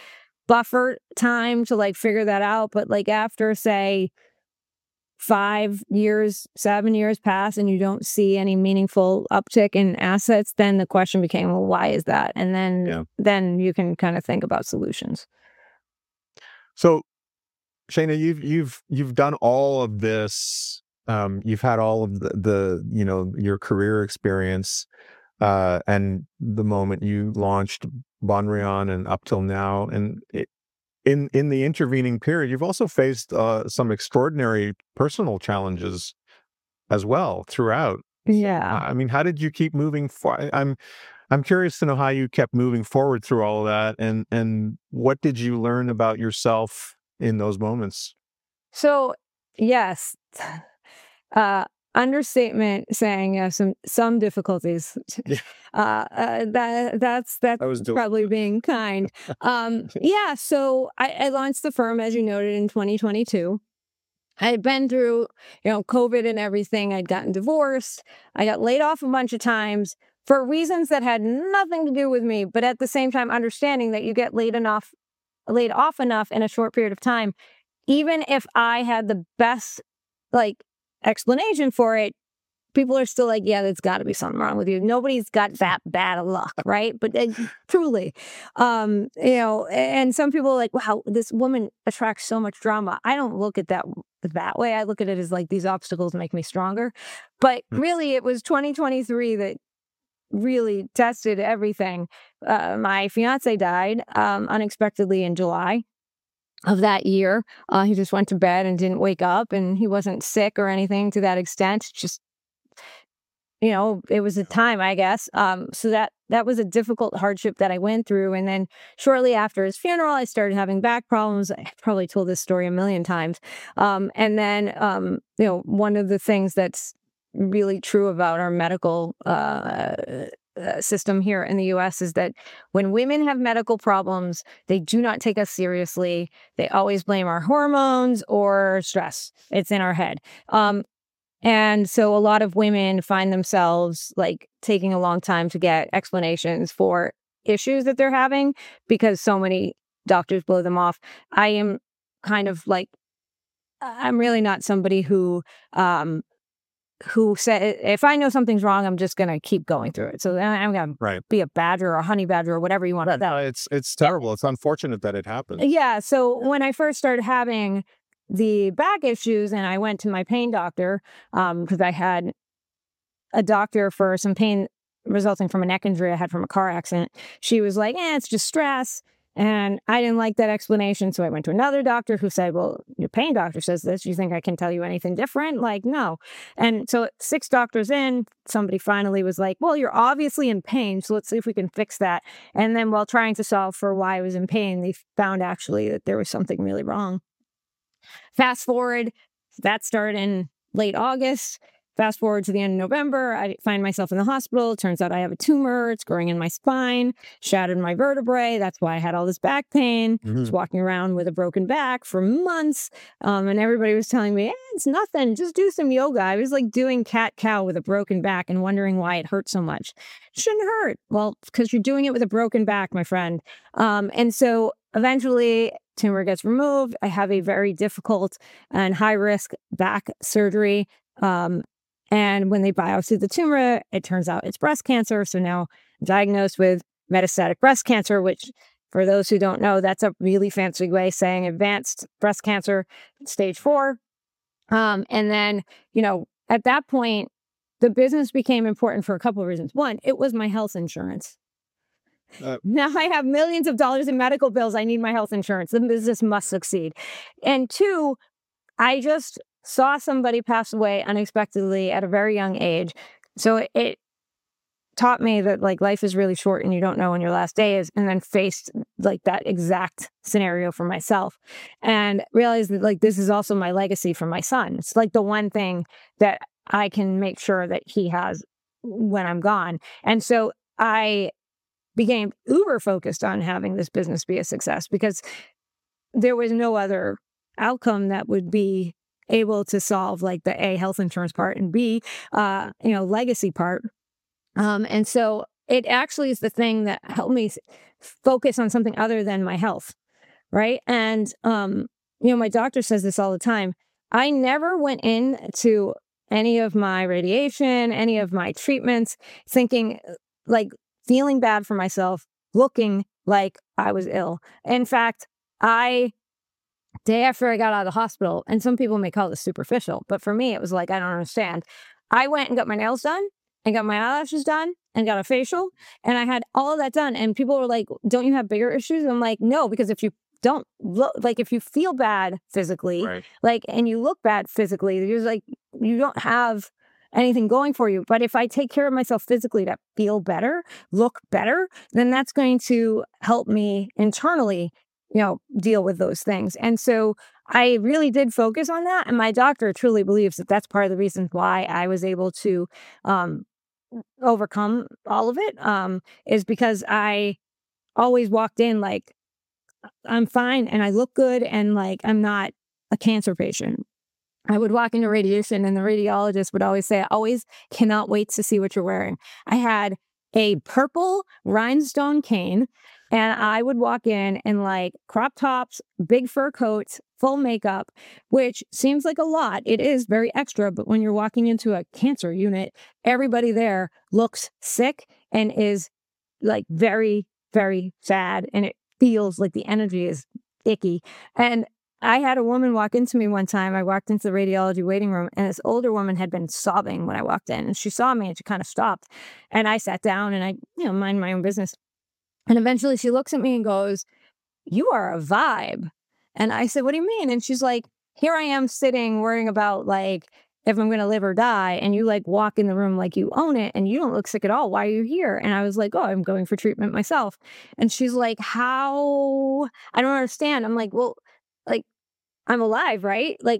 buffer time to like figure that out. But like after, say, 5 years, 7 years pass and you don't see any meaningful uptick in assets, then the question became, well, why is that? And then you can kind of think about solutions. So, Shana, you've done all of this. You've had all of the your career experience, and the moment you launched Bonrion and up till now, and in the intervening period, you've also faced some extraordinary personal challenges as well throughout. Yeah. I mean, how did you keep moving forward? I'm curious to know how you kept moving forward through all of that, and what did you learn about yourself in those moments? So, yes, understatement saying some difficulties. Yeah. That's probably being kind. Yeah. So I launched the firm, as you noted, in 2022. I had been through, COVID and everything. I'd gotten divorced. I got laid off a bunch of times for reasons that had nothing to do with me. But at the same time, understanding that you get laid off enough in a short period of time, even if I had the best explanation for it, people are still like, yeah, there's got to be something wrong with you. Nobody's got that bad of luck, right? But truly, and some people are like, wow, this woman attracts so much drama. I don't look at that way. I look at it as like these obstacles make me stronger. But really, it was 2023 that really tested everything. My fiance died unexpectedly in July of that year. He just went to bed and didn't wake up, and he wasn't sick or anything to that extent. Just, it was a time, I guess. So that was a difficult hardship that I went through. And then shortly after his funeral, I started having back problems. I probably told this story a million times. And then, one of the things that's really true about our medical system here in the U.S. is that when women have medical problems, they do not take us seriously. They always blame our hormones or stress. It's in our head. And so a lot of women find themselves taking a long time to get explanations for issues that they're having because so many doctors blow them off. I am kind of I'm really not somebody who said, if I know something's wrong, I'm just going to keep going through it. So I'm going to be a badger or a honey badger or whatever you want to call it. It's terrible. It's unfortunate that it happened. Yeah. So when I first started having the back issues and I went to my pain doctor, because I had a doctor for some pain resulting from a neck injury I had from a car accident. She was like, it's just stress. And I didn't like that explanation. So I went to another doctor who said, well, your pain doctor says this. You think I can tell you anything different? No. And so 6 doctors in, somebody finally was like, well, you're obviously in pain. So let's see if we can fix that. And then while trying to solve for why I was in pain, they found actually that there was something really wrong. Fast forward, that started in late August. Fast forward to the end of November, I find myself in the hospital. It turns out I have a tumor. It's growing in my spine, shattered my vertebrae. That's why I had all this back pain. I was walking around with a broken back for months. And everybody was telling me, it's nothing. Just do some yoga. I was doing cat-cow with a broken back and wondering why it hurt so much. It shouldn't hurt. Well, because you're doing it with a broken back, my friend. And so eventually, tumor gets removed. I have a very difficult and high-risk back surgery. And when they biopsy the tumor, it turns out it's breast cancer. So now I'm diagnosed with metastatic breast cancer, which for those who don't know, that's a really fancy way of saying advanced breast cancer, stage 4. And then, at that point, the business became important for a couple of reasons. One, it was my health insurance. Now I have millions of dollars in medical bills. I need my health insurance. The business must succeed. And 2, I just saw somebody pass away unexpectedly at a very young age. So it taught me that life is really short and you don't know when your last day is, and then faced that exact scenario for myself and realized that this is also my legacy for my son. It's the one thing that I can make sure that he has when I'm gone. And so I became uber focused on having this business be a success because there was no other outcome that would be able to solve the A, health insurance part, and B, legacy part. And so it actually is the thing that helped me focus on something other than my health. right? And, my doctor says this all the time. I never went into any of my radiation, any of my treatments, thinking like feeling bad for myself, looking like I was ill. In fact, day after I got out of the hospital, and some people may call this superficial, but for me, it was like, I don't understand. I went and got my nails done and got my eyelashes done and got a facial, and I had all of that done. And people were like, don't you have bigger issues? I'm like, no, because if you don't look, like if you feel bad physically, Right. like, and you look bad physically, you're like, you don't have anything going for you. But if I take care of myself physically to feel better, look better, then that's going to help me internally, deal with those things. And so I really did focus on that. And my doctor truly believes that that's part of the reason why I was able to overcome all of it, is because I always walked in like, I'm fine and I look good and like I'm not a cancer patient. I would walk into radiation and the radiologist would always say, I always cannot wait to see what you're wearing. I had a purple rhinestone cane and I would walk in like crop tops, big fur coats, full makeup, which seems like a lot. It is very extra, but when you're walking into a cancer unit, everybody there looks sick and is like very, very sad. And it feels like the energy is icky. And I had a woman walk into me one time. I walked into the radiology waiting room and this older woman had been sobbing when I walked in, and she saw me and she kind of stopped, and I sat down and I, mind my own business. And eventually she looks at me and goes, you are a vibe. And I said, what do you mean? And she's like, here I am sitting worrying about like if I'm going to live or die. And you like walk in the room like you own it and you don't look sick at all. Why are you here? And I was like, oh, I'm going for treatment myself. And she's like, how? I don't understand. I'm like, well, like, I'm alive, right? Like,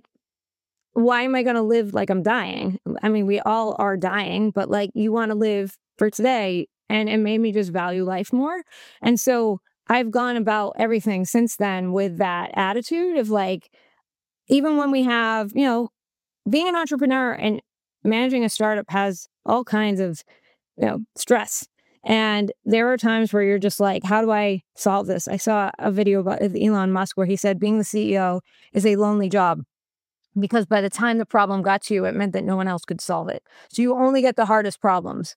why am I going to live like I'm dying? I mean, we all are dying, but like you want to live for today. And it made me just value life more. And so I've gone about everything since then with that attitude of like, even when we have, being an entrepreneur and managing a startup has all kinds of, stress. And there are times where you're just like, how do I solve this? I saw a video about Elon Musk where he said being the CEO is a lonely job because by the time the problem got to you, it meant that no one else could solve it. So you only get the hardest problems.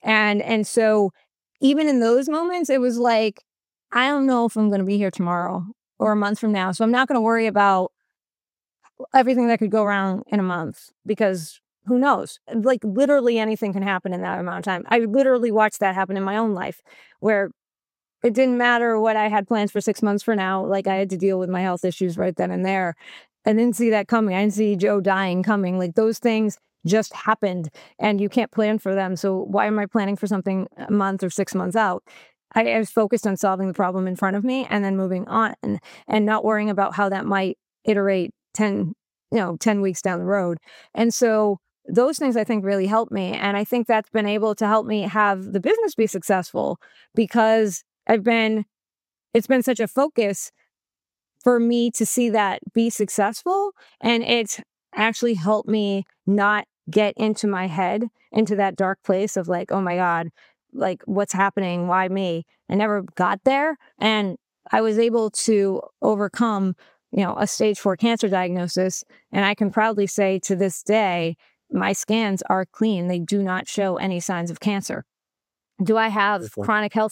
And so even in those moments, it was like, I don't know if I'm going to be here tomorrow or a month from now. So I'm not going to worry about everything that could go wrong in a month because who knows? Like literally anything can happen in that amount of time. I literally watched that happen in my own life where it didn't matter what I had plans for 6 months for now. Like I had to deal with my health issues right then and there. I didn't see that coming. I didn't see Joe dying coming. Like those things just happened and you can't plan for them. So why am I planning for something a month or 6 months out? I was focused on solving the problem in front of me and then moving on and not worrying about how that might iterate 10 weeks down the road. And so those things I think really helped me. And I think that's been able to help me have the business be successful because it's been such a focus for me to see that be successful. And it's actually helped me not get into my head, into that dark place of like, oh my God, like what's happening? Why me? I never got there. And I was able to overcome, a stage 4 cancer diagnosis. And I can proudly say to this day, my scans are clean. They do not show any signs of cancer. Do I have chronic health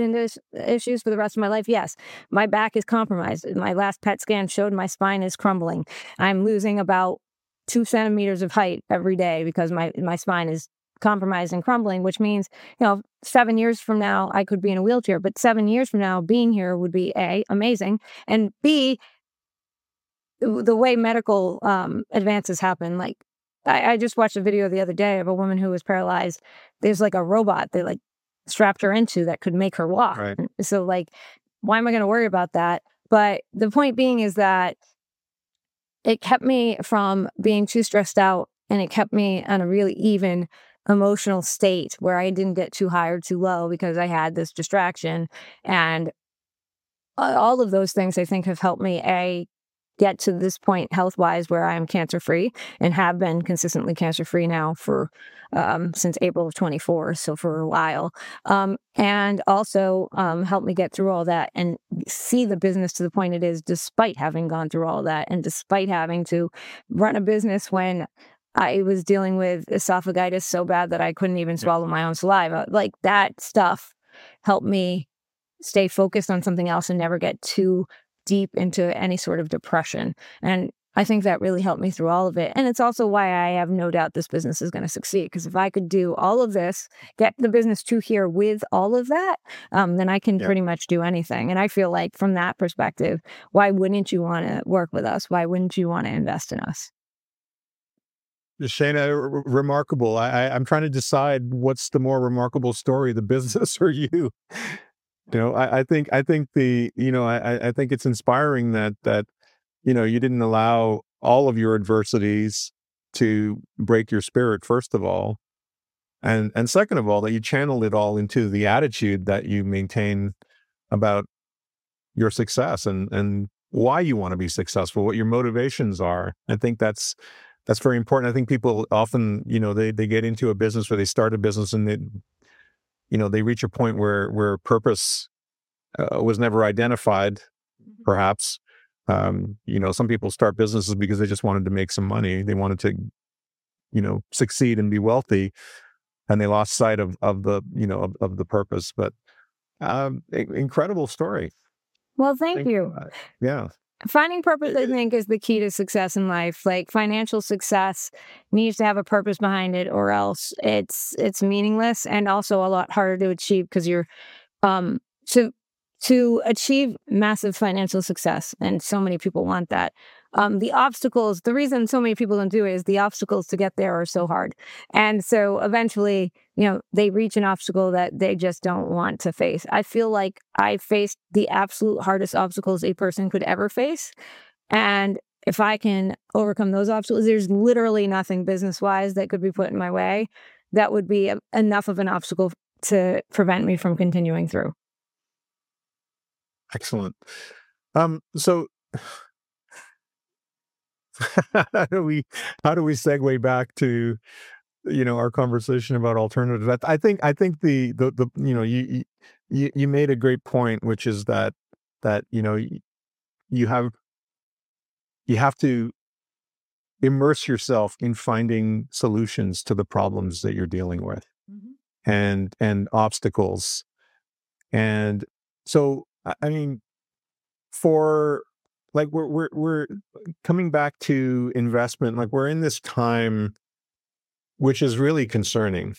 issues for the rest of my life? Yes. My back is compromised. My last PET scan showed my spine is crumbling. I'm losing about 2 centimeters of height every day because my spine is compromised and crumbling, which means, 7 years from now, I could be in a wheelchair. But 7 years from now, being here would be A, amazing. And B, the way medical advances happen, like I just watched a video the other day of a woman who was paralyzed. There's like a robot they like strapped her into that could make her walk. Right. So like, why am I going to worry about that? But the point being is that it kept me from being too stressed out and it kept me on a really even emotional state where I didn't get too high or too low because I had this distraction. And all of those things I think have helped me get to this point health-wise where I am cancer-free and have been consistently cancer-free now for since April of 24, so for a while. And also helped me get through all that and see the business to the point it is, despite having gone through all that and despite having to run a business when I was dealing with esophagitis so bad that I couldn't even swallow my own saliva. Like, that stuff helped me stay focused on something else and never get too deep into any sort of depression. And I think that really helped me through all of it. And it's also why I have no doubt this business is going to succeed. Because if I could do all of this, get the business to here with all of that, then I can pretty much do anything. And I feel like from that perspective, why wouldn't you want to work with us? Why wouldn't you want to invest in us? Shana, remarkable. I'm trying to decide what's the more remarkable story, the business or you. I think I think it's inspiring that you didn't allow all of your adversities to break your spirit, first of all, and second of all, that you channeled it all into the attitude that you maintain about your success and why you want to be successful, what your motivations are. I think that's very important. I think people often, they get into a business or they start a business and they reach a point where purpose was never identified, perhaps. Some people start businesses because they just wanted to make some money. They wanted to, succeed and be wealthy, and they lost sight of the purpose. But incredible story. Well, thank you. Yeah. Finding purpose, I think, is the key to success in life. Like, financial success needs to have a purpose behind it, or else it's meaningless and also a lot harder to achieve because you're to achieve massive financial success, and so many people want that. The reason so many people don't do it is the obstacles to get there are so hard. And so eventually, they reach an obstacle that they just don't want to face. I feel like I faced the absolute hardest obstacles a person could ever face. And if I can overcome those obstacles, there's literally nothing business-wise that could be put in my way that would be enough of an obstacle to prevent me from continuing through. Excellent. So how do we segue back to our conversation about alternatives? I think the you made a great point, which is that you have to immerse yourself in finding solutions to the problems that you're dealing with, and obstacles. And so, I mean, for like we're coming back to investment, like we're in this time which is really concerning.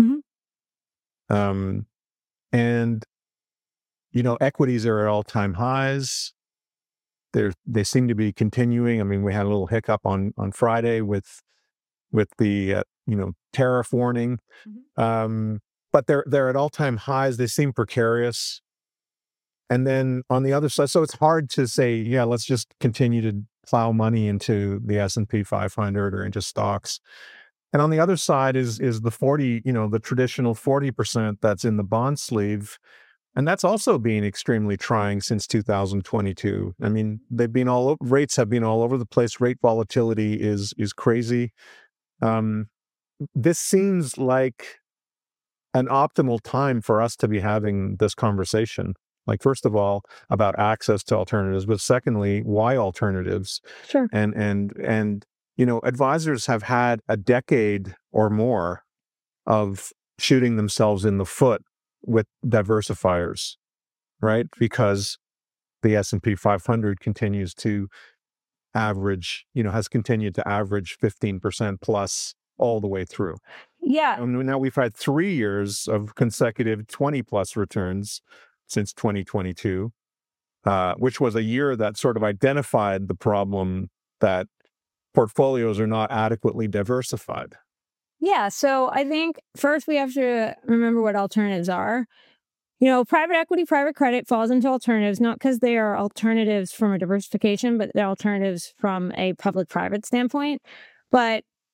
And equities are at all-time highs. They seem to be continuing. I mean, we had a little hiccup on Friday with the tariff warning, but they're at all-time highs. They seem precarious. And then on the other side, so it's hard to say, yeah, let's just continue to plow money into the S&P 500 or into stocks. And on the other side is the 40, the traditional 40% that's in the bond sleeve. And that's also been extremely trying since 2022. I mean, rates have been all over the place. Rate volatility is crazy. This seems like an optimal time for us to be having this conversation. Like, first of all, about access to alternatives, but secondly, why alternatives? Sure. And advisors have had a decade or more of shooting themselves in the foot with diversifiers, right? Because the S&P 500 continues to average, has continued to average 15% plus all the way through. Yeah. And now we've had 3 years of consecutive 20 plus returns since 2022, which was a year that sort of identified the problem that portfolios are not adequately diversified. Yeah. So I think first we have to remember what alternatives are. Private equity, private credit falls into alternatives, not because they are alternatives from a diversification, but they're alternatives from a public-private standpoint. But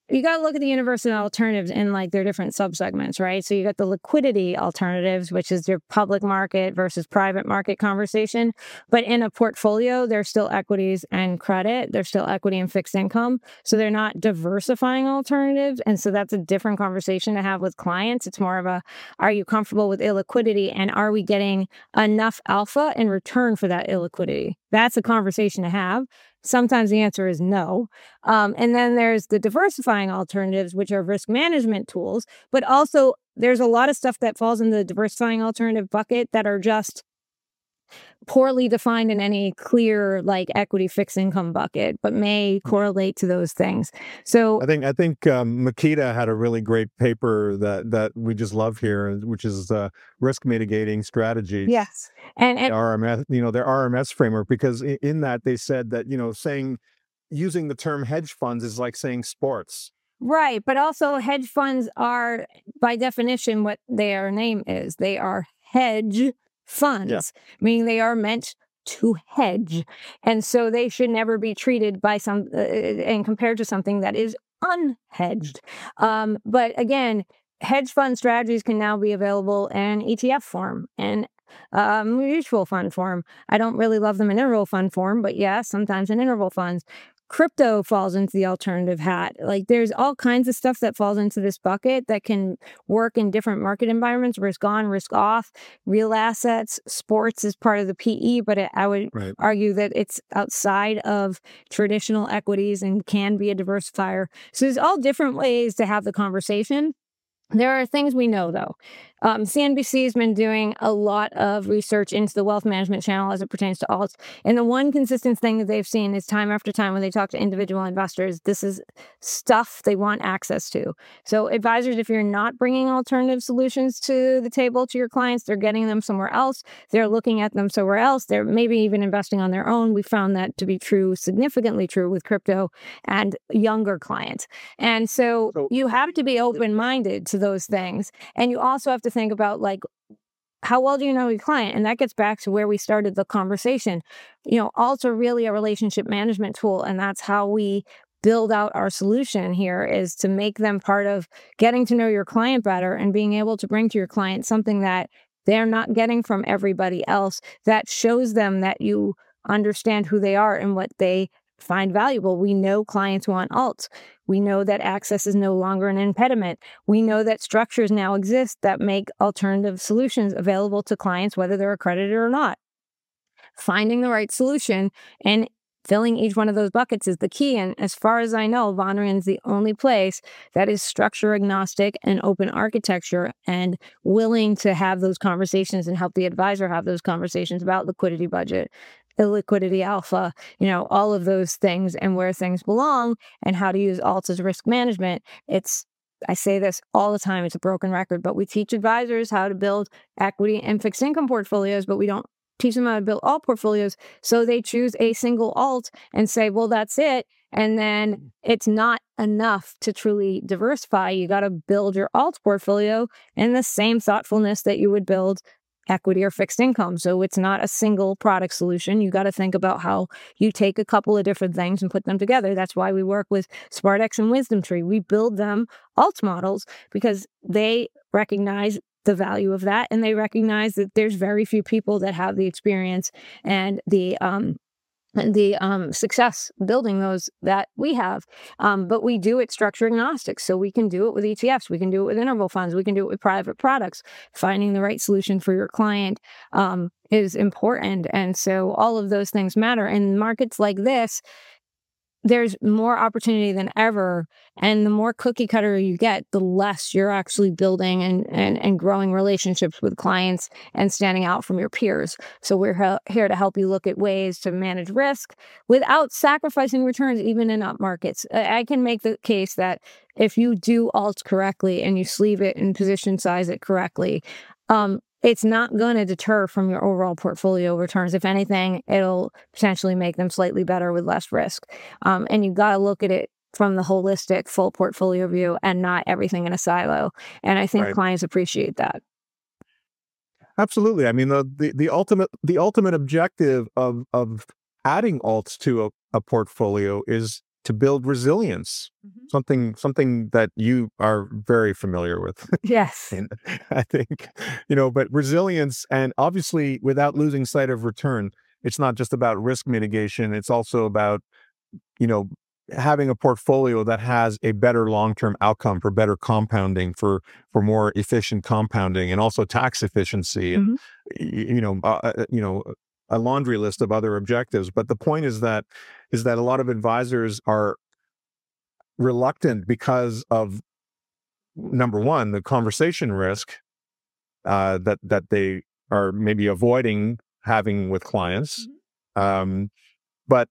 you got to look at the universe of alternatives in like their different subsegments, right? So you got the liquidity alternatives, which is your public market versus private market conversation. But in a portfolio, there's still equities and credit. There's still equity and fixed income. So they're not diversifying alternatives. And so that's a different conversation to have with clients. It's more of a, are you comfortable with illiquidity, and are we getting enough alpha in return for that illiquidity? That's a conversation to have. Sometimes the answer is no. And then there's the diversifying alternatives, which are risk management tools. But also, there's a lot of stuff that falls in the diversifying alternative bucket that are just poorly defined in any clear like equity fixed income bucket, but may correlate to those things. So I think Makita had a really great paper that we just love here, which is risk mitigating strategies. yes, and RMS, their RMS framework, because in that they said that using the term hedge funds is like saying sports. right, but also hedge funds are by definition what their name is. They are hedge funds, meaning they are meant to hedge. And so they should never be treated by and compared to something that is unhedged. But again, hedge fund strategies can now be available in ETF form and mutual fund form. I don't really love them in interval fund form, but yeah, sometimes in interval funds. Crypto falls into the alternative hat. Like there's all kinds of stuff that falls into this bucket that can work in different market environments, risk on, risk off, real assets, sports is part of the PE, but I would argue that it's outside of traditional equities and can be a diversifier. So there's all different ways to have the conversation. There are things we know, though. CNBC has been doing a lot of research into the wealth management channel as it pertains to alts. And the one consistent thing that they've seen is time after time when they talk to individual investors, this is stuff they want access to. So advisors, if you're not bringing alternative solutions to the table to your clients, they're getting them somewhere else. They're looking at them somewhere else. They're maybe even investing on their own. We found that to be true, significantly true with crypto and younger clients. And so you have to be open-minded to those things. And you also have to think about like, how well do you know your client? And that gets back to where we started the conversation. Alts are really a relationship management tool. And that's how we build out our solution here, is to make them part of getting to know your client better and being able to bring to your client something that they're not getting from everybody else, that shows them that you understand who they are and what they find valuable. We know clients want alts. We know that access is no longer an impediment. We know that structures now exist that make alternative solutions available to clients, whether they're accredited or not. Finding the right solution and filling each one of those buckets is the key. And as far as I know, Vonrion's the only place that is structure agnostic and open architecture and willing to have those conversations and help the advisor have those conversations about liquidity budget, illiquidity alpha, all of those things and where things belong and how to use alts as risk management. I say this all the time, it's a broken record, but we teach advisors how to build equity and fixed income portfolios, but we don't teach them how to build alt portfolios. So they choose a single alt and say, well, that's it. And then it's not enough to truly diversify. You got to build your alt portfolio in the same thoughtfulness that you would build equity or fixed income. So it's not a single product solution. You got to think about how you take a couple of different things and put them together. That's why we work with SmartX and WisdomTree. We build them alt models because they recognize the value of that, and they recognize that there's very few people that have the experience and the success building those that we have. But we do it structure agnostic. So we can do it with ETFs. We can do it with interval funds. We can do it with private products. Finding the right solution for your client is important. And so all of those things matter. In markets like this, there's more opportunity than ever. And the more cookie cutter you get, the less you're actually building and growing relationships with clients and standing out from your peers. So we're here to help you look at ways to manage risk without sacrificing returns, even in up markets. I can make the case that if you do alts correctly and you sleeve it and position size it correctly, it's not going to deter from your overall portfolio returns. If anything, it'll potentially make them slightly better with less risk. And you got to look at it from the holistic, full portfolio view and not everything in a silo. And I think clients appreciate that. Absolutely. I mean, the ultimate objective of adding alts to a portfolio is to build resilience, something that you are very familiar with. Yes. And I think, but resilience, and obviously without losing sight of return, it's not just about risk mitigation. It's also about, having a portfolio that has a better long-term outcome for better compounding, for more efficient compounding, and also tax efficiency, and, a laundry list of other objectives. But the point is that a lot of advisors are reluctant because of, number one, the conversation risk that they are maybe avoiding having with clients. But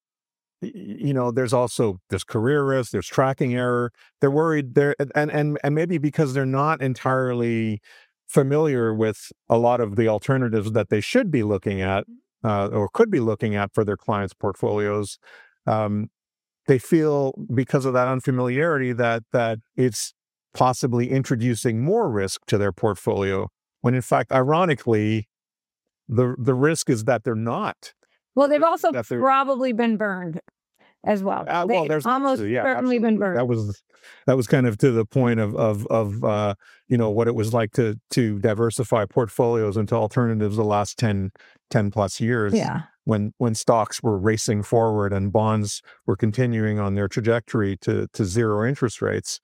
there's career risk, there's tracking error. They're worried and maybe because they're not entirely familiar with a lot of the alternatives that they should be looking at, or could be looking at for their clients' portfolios. They feel, because of that unfamiliarity, that it's possibly introducing more risk to their portfolio, when in fact, ironically, the risk is that they're not. Well, they've also probably been burned as well. There's almost certainly been burned. That was kind of to the point of what it was like to diversify portfolios into alternatives the last 10 plus years. Yeah. When stocks were racing forward and bonds were continuing on their trajectory to zero interest rates.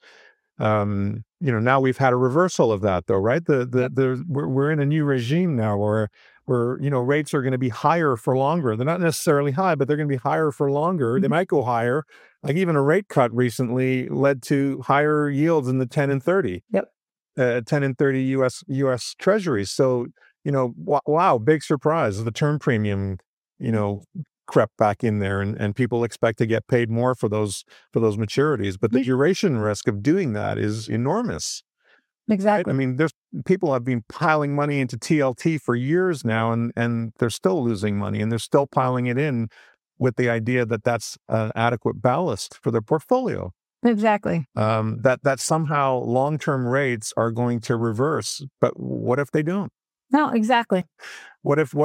Now we've had a reversal of that, though, right? We're in a new regime now where rates are going to be higher for longer. They're not necessarily high, but they're going to be higher for longer. They might go higher. Like even a rate cut recently led to higher yields in the 10 and 30. Yep. 10 and 30 U.S. Treasuries. So, wow, big surprise. The term premium, crept back in there, and people expect to get paid more for those maturities. But the duration risk of doing that is enormous. Exactly. Right? I mean, people have been piling money into TLT for years now, and they're still losing money, and they're still piling it in with the idea that that's an adequate ballast for their portfolio. Exactly. That somehow long-term rates are going to reverse. But what if they don't? No, exactly. What if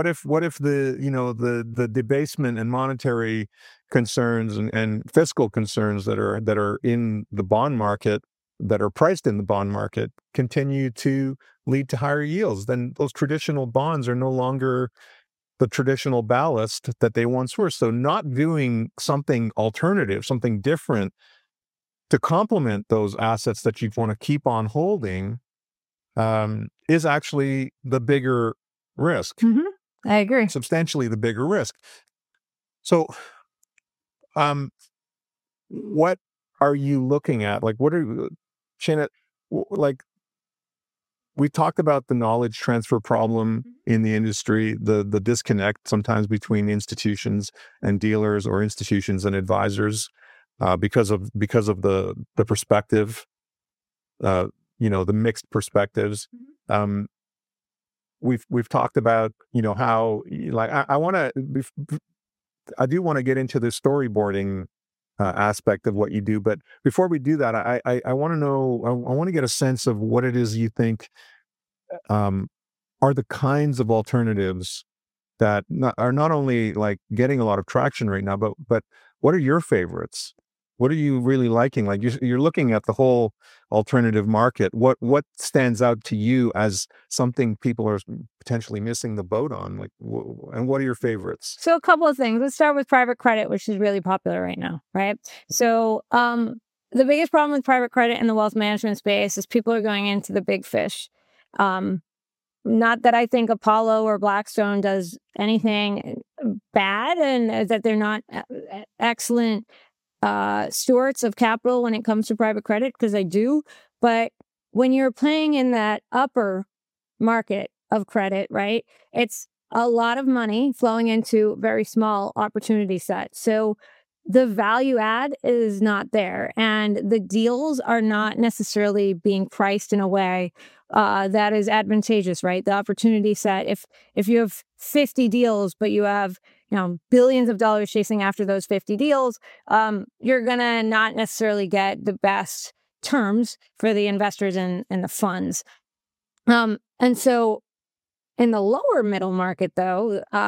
the debasement and monetary concerns and fiscal concerns that are in the bond market, that are priced in the bond market, continue to lead to higher yields? Then those traditional bonds are no longer the traditional ballast that they once were. So not doing something alternative, something different to complement those assets that you want to keep on holding is actually the bigger risk. I agree. Substantially the bigger risk. So, what are you looking at? Like, Shana, like, we talked about the knowledge transfer problem in the industry, the disconnect sometimes between institutions and dealers, or institutions and advisors, because of the perspective, the mixed perspectives. We've talked about, how, like, I do want to get into the storyboarding aspect of what you do. But before we do that, I want to know, I want to get a sense of what it is you think are the kinds of alternatives that are not only like getting a lot of traction right now, but what are your favorites? What are you really liking? Like, you're looking at the whole alternative market. What stands out to you as something people are potentially missing the boat on? Like, and what are your favorites? So a couple of things. Let's start with private credit, which is really popular right now, right? So the biggest problem with private credit in the wealth management space is people are going into the big fish. Not that I think Apollo or Blackstone does anything bad, and that they're not excellent stewards of capital when it comes to private credit, because I do. But when you're playing in that upper market of credit, right, it's a lot of money flowing into very small opportunity sets. So the value add is not there, and the deals are not necessarily being priced in a way that is advantageous, right? The opportunity set, if you have 50 deals, but you have billions of dollars chasing after those 50 deals, you're gonna not necessarily get the best terms for the investors and the funds. And so in the lower middle market, though,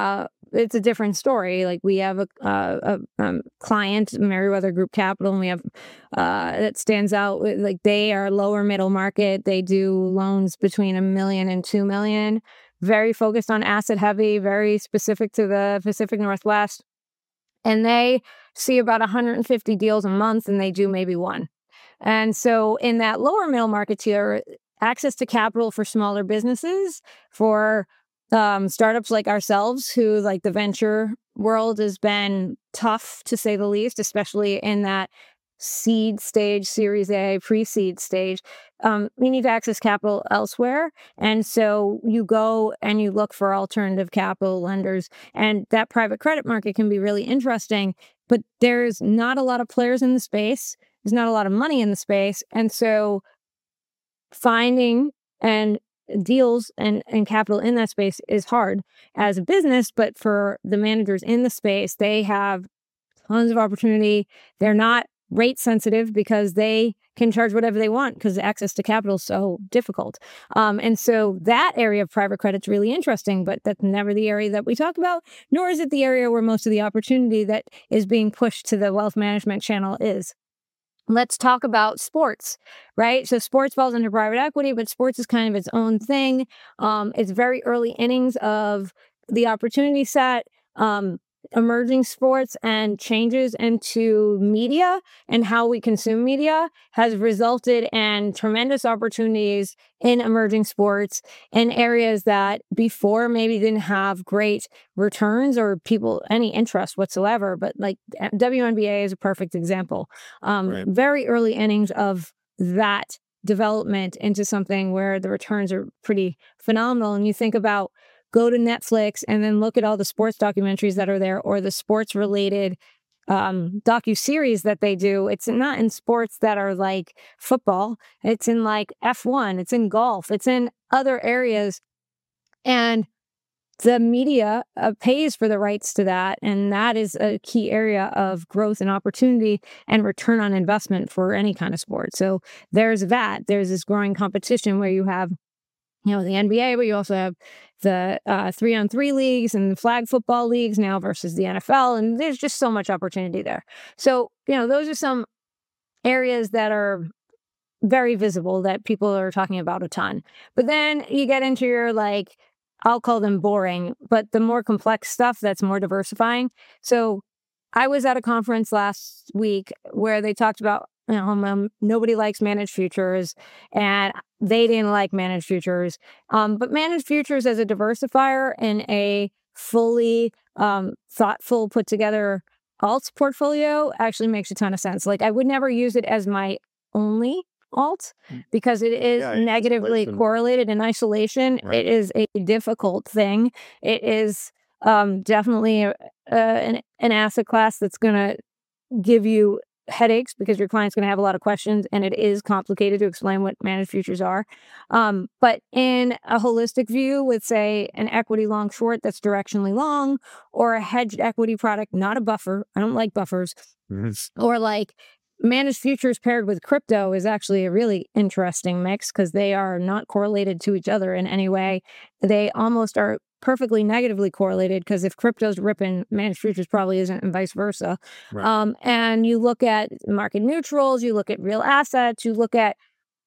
it's a different story. Like we have a client, Meriwether Group Capital, and we have that stands out. Like they are lower middle market. They do loans between $1 million and $2 million. Very focused on asset heavy, very specific to the Pacific Northwest. And they see about 150 deals a month, and they do maybe one. And so in that lower middle market tier, access to capital for smaller businesses, for startups like ourselves, who like the venture world has been tough to say the least, especially in that seed stage, Series A, pre-seed stage. We need to access capital elsewhere. And so you go and you look for alternative capital lenders, and that private credit market can be really interesting, but there's not a lot of players in the space. There's not a lot of money in the space. And so finding and deals and capital in that space is hard as a business, but for the managers in the space, they have tons of opportunity. They're not rate sensitive because they can charge whatever they want because access to capital is so difficult. And so that area of private credit is really interesting, but that's never the area that we talk about, nor is it the area where most of the opportunity that is being pushed to the wealth management channel is. Let's talk about sports, right? So sports falls under private equity, but sports is kind of its own thing. It's very early innings of the opportunity set. Emerging sports and changes into media and how we consume media has resulted in tremendous opportunities in emerging sports in areas that before maybe didn't have great returns or people any interest whatsoever. But like WNBA is a perfect example. Right. Very early innings of that development into something where the returns are pretty phenomenal. And you think about go to Netflix and then look at all the sports documentaries that are there or the sports related docuseries that they do. It's not in sports that are like football. It's in like F1. It's in golf. It's in other areas. And the media pays for the rights to that. And that is a key area of growth and opportunity and return on investment for any kind of sport. So there's that. There's this growing competition where you have the NBA, but you also have the 3-on-3 leagues and flag football leagues now versus the NFL. And there's just so much opportunity there. So, those are some areas that are very visible that people are talking about a ton. But then you get into your, I'll call them boring, but the more complex stuff that's more diversifying. So I was at a conference last week where they talked about nobody likes managed futures, and they didn't like managed futures. But managed futures as a diversifier in a fully thoughtful, put together alts portfolio actually makes a ton of sense. Like I would never use it as my only alt because it is negatively correlated in isolation. Right. It is a difficult thing. It is definitely an asset class that's going to give you headaches because your client's going to have a lot of questions, and it is complicated to explain what managed futures are. But in a holistic view with, say, an equity long short that's directionally long, or a hedged equity product, not a buffer. I don't like buffers. Or like managed futures paired with crypto is actually a really interesting mix because they are not correlated to each other in any way. They almost are perfectly negatively correlated because if crypto's ripping, managed futures probably isn't, and vice versa. Right. And you look at market neutrals, you look at real assets, you look at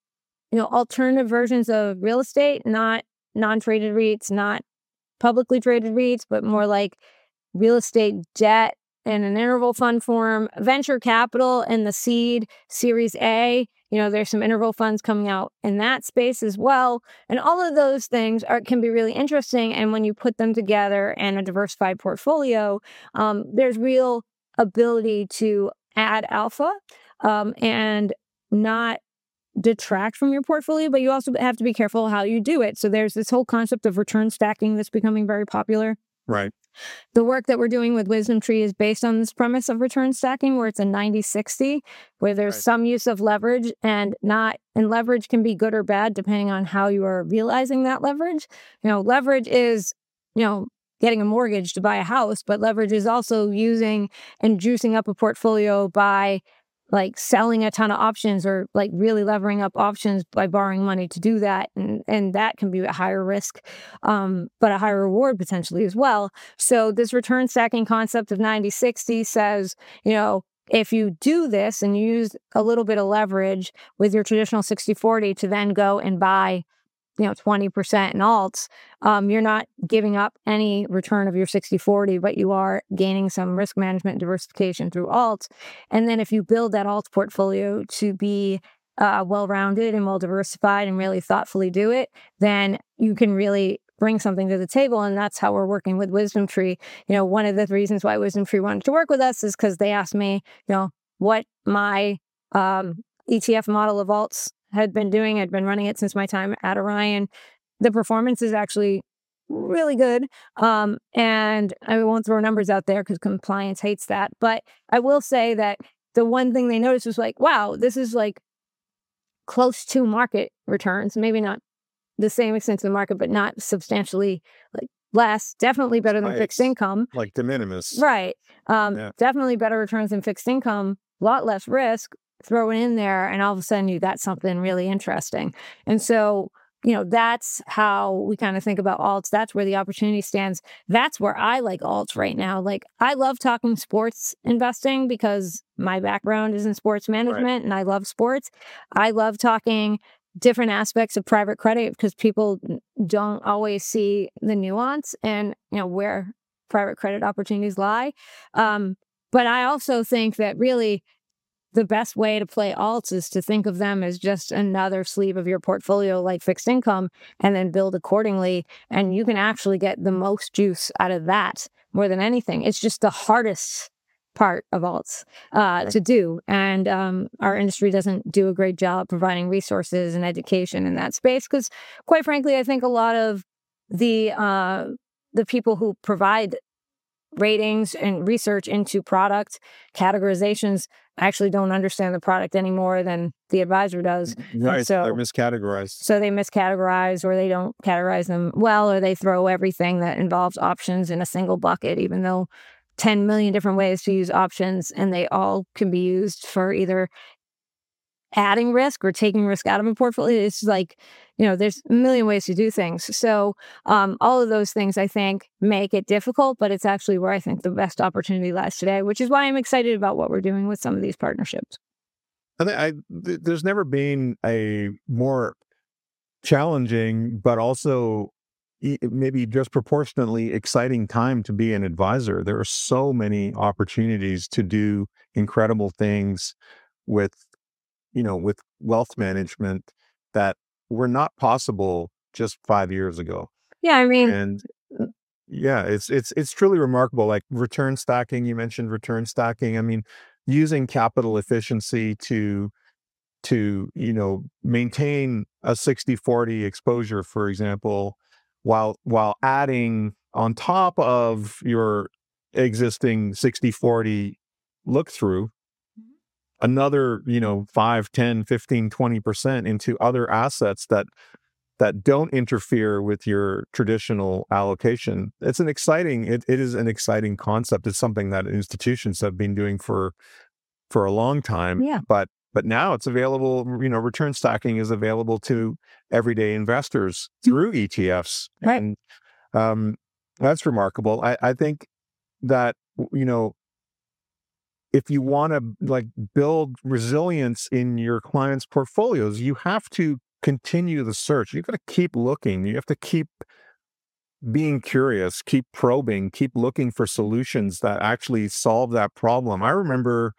alternative versions of real estate, not non-traded REITs, not publicly traded REITs, but more like real estate debt in an interval fund form, venture capital in the seed Series A. There's some interval funds coming out in that space as well. And all of those things can be really interesting. And when you put them together in a diversified portfolio, there's real ability to add alpha and not detract from your portfolio, but you also have to be careful how you do it. So there's this whole concept of return stacking that's becoming very popular. Right. The work that we're doing with WisdomTree is based on this premise of return stacking, where it's a 90-60, where there's some use of leverage and leverage can be good or bad depending on how you are realizing that leverage. Leverage is, getting a mortgage to buy a house, but leverage is also using and juicing up a portfolio by like selling a ton of options or like really levering up options by borrowing money to do that. And that can be a higher risk, but a higher reward potentially as well. So this return stacking concept of 90-60 says, if you do this and you use a little bit of leverage with your traditional 60-40 to then go and buy 20% in alts, you're not giving up any return of your 60-40, but you are gaining some risk management diversification through alts. And then if you build that alts portfolio to be well-rounded and well-diversified and really thoughtfully do it, then you can really bring something to the table. And that's how we're working with WisdomTree. One of the reasons why WisdomTree wanted to work with us is because they asked me, what my ETF model of alts had been doing. I'd been running it since my time at Orion. The performance is actually really good. And I won't throw numbers out there because compliance hates that. But I will say that the one thing they noticed was like, wow, this is like close to market returns. Maybe not the same extent to the market, but not substantially like less. Definitely better than fixed income. Like de minimis. Right. Definitely better returns than fixed income. A lot less risk. Throw it in there, and all of a sudden you got something really interesting. And so, that's how we kind of think about alts. That's where the opportunity stands. That's where I like alts right now. Like, I love talking sports investing because my background is in sports management and I love sports. I love talking different aspects of private credit because people don't always see the nuance and, where private credit opportunities lie. But I also think that really the best way to play alts is to think of them as just another sleeve of your portfolio like fixed income and then build accordingly. And you can actually get the most juice out of that more than anything. It's just the hardest part of alts to do. And our industry doesn't do a great job providing resources and education in that space because, quite frankly, I think a lot of the people who provide ratings and research into product categorizations actually don't understand the product any more than the advisor does. Right. So they're miscategorized. So they miscategorize or they don't categorize them well, or they throw everything that involves options in a single bucket, even though 10 million different ways to use options and they all can be used for either adding risk or taking risk out of a portfolio. It's like, there's a million ways to do things. So all of those things, I think, make it difficult, but it's actually where I think the best opportunity lies today, which is why I'm excited about what we're doing with some of these partnerships. There's never been a more challenging, but also maybe disproportionately exciting time to be an advisor. There are so many opportunities to do incredible things with wealth management that were not possible just 5 years ago. Yeah, I mean, and it's truly remarkable. Like return stacking, you mentioned return stacking. I mean, using capital efficiency to maintain a 60-40 exposure, for example, while adding on top of your existing 60-40 look through another, 5, 10, 15, 20% into other assets that don't interfere with your traditional allocation. It is an exciting concept. It's something that institutions have been doing for a long time. Yeah. But now it's available, return stacking is available to everyday investors through ETFs. Right. And that's remarkable. I think that, if you want to build resilience in your clients' portfolios, you have to continue the search. You've got to keep looking. You have to keep being curious, keep probing, keep looking for solutions that actually solve that problem. I remember,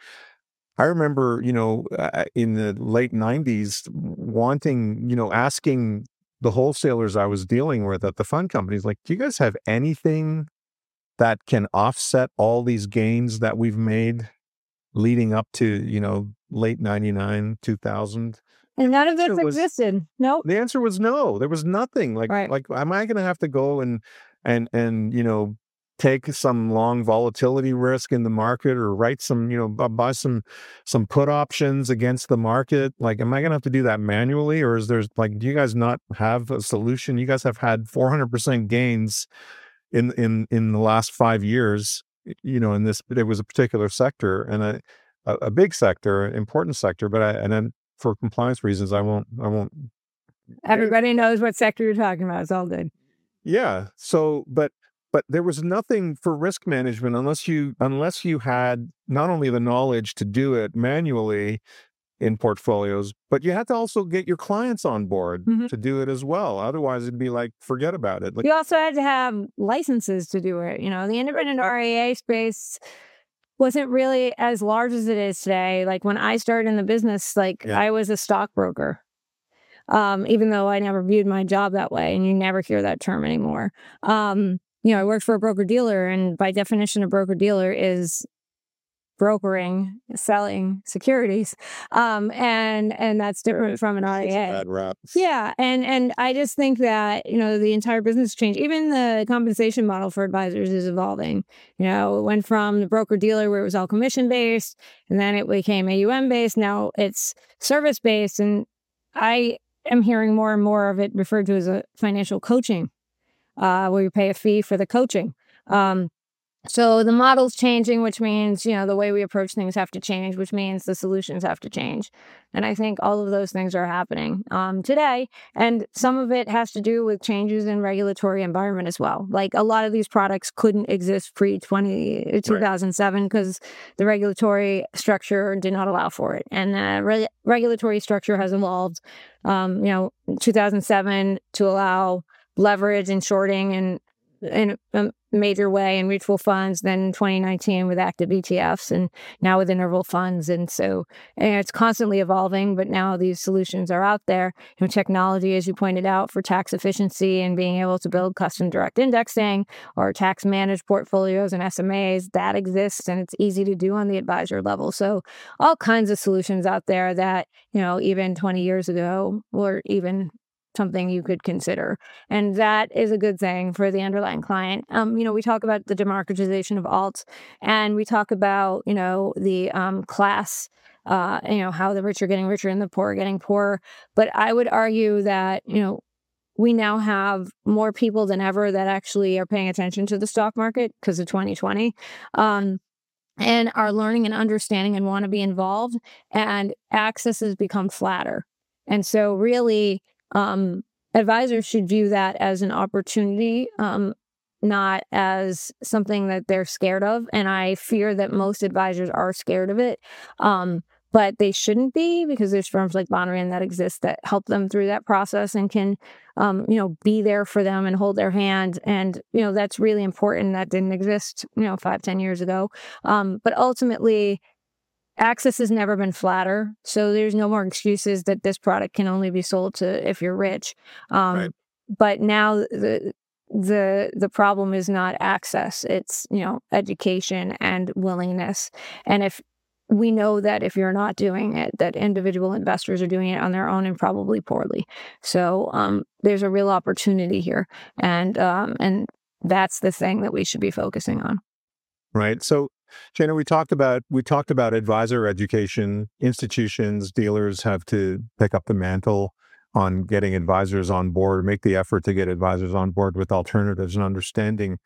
in the late 90s, asking the wholesalers I was dealing with at the fund companies, like, do you guys have anything that can offset all these gains that we've made leading up to, late 99, 2000? And none of this existed. Nope. The answer was no. There was nothing. Like, am I going to have to go and take some long volatility risk in the market or write some, buy some put options against the market? Like, am I going to have to do that manually? Or do you guys not have a solution? You guys have had 400% gains in the last 5 years, in this, it was a particular sector. And a big sector, important sector, but and then for compliance reasons, I won't. Everybody knows what sector you're talking about. It's all good. Yeah. So, but there was nothing for risk management unless you had not only the knowledge to do it manually in portfolios, but you had to also get your clients on board to do it as well. Otherwise, it'd be like, forget about it. You also had to have licenses to do it. The independent RIA space wasn't really as large as it is today. Like when I started in the business, I was a stockbroker. Even though I never viewed my job that way, and you never hear that term anymore. I worked for a broker-dealer, and by definition, a broker-dealer is brokering, selling securities. And that's different from an RIA. Bad rap. Yeah. And I just think that, the entire business change, even the compensation model for advisors is evolving. It went from the broker-dealer where it was all commission-based, and then it became AUM-based. Now it's service-based, and I am hearing more and more of it referred to as a financial coaching, where you pay a fee for the coaching. So the model's changing, which means, the way we approach things have to change, which means the solutions have to change. And I think all of those things are happening today. And some of it has to do with changes in regulatory environment as well. Like a lot of these products couldn't exist pre-2007 because the regulatory structure did not allow for it. And the regulatory structure has evolved, 2007 to allow leverage and shorting and in a major way in mutual funds, then 2019 with active ETFs, and now with interval funds. And so it's constantly evolving, but now these solutions are out there. Technology, as you pointed out, for tax efficiency and being able to build custom direct indexing or tax managed portfolios and SMAs, that exists, and it's easy to do on the advisor level. So all kinds of solutions out there that, even 20 years ago were even something you could consider. And that is a good thing for the underlying client. We talk about the democratization of alts, and we talk about, the class, how the rich are getting richer and the poor are getting poorer. But I would argue that, we now have more people than ever that actually are paying attention to the stock market because of 2020. And are learning and understanding and want to be involved, and access has become flatter. And so really, advisors should view that as an opportunity, not as something that they're scared of. And I fear that most advisors are scared of it. But they shouldn't be, because there's firms like Bonneran that exist that help them through that process and can, be there for them and hold their hand. And, that's really important. That didn't exist, 5-10 years ago. But ultimately, access has never been flatter, so there's no more excuses that this product can only be sold to if you're rich. Right. But now the problem is not access; it's education and willingness. And if we know that if you're not doing it, that individual investors are doing it on their own and probably poorly. So there's a real opportunity here, and that's the thing that we should be focusing on. Right. So, Jana, we talked about advisor education. Institutions, dealers have to pick up the mantle on getting advisors on board, make the effort to get advisors on board with alternatives and understanding,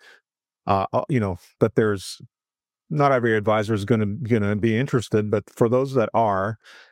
that there's not every advisor is going to be interested, but for those that are,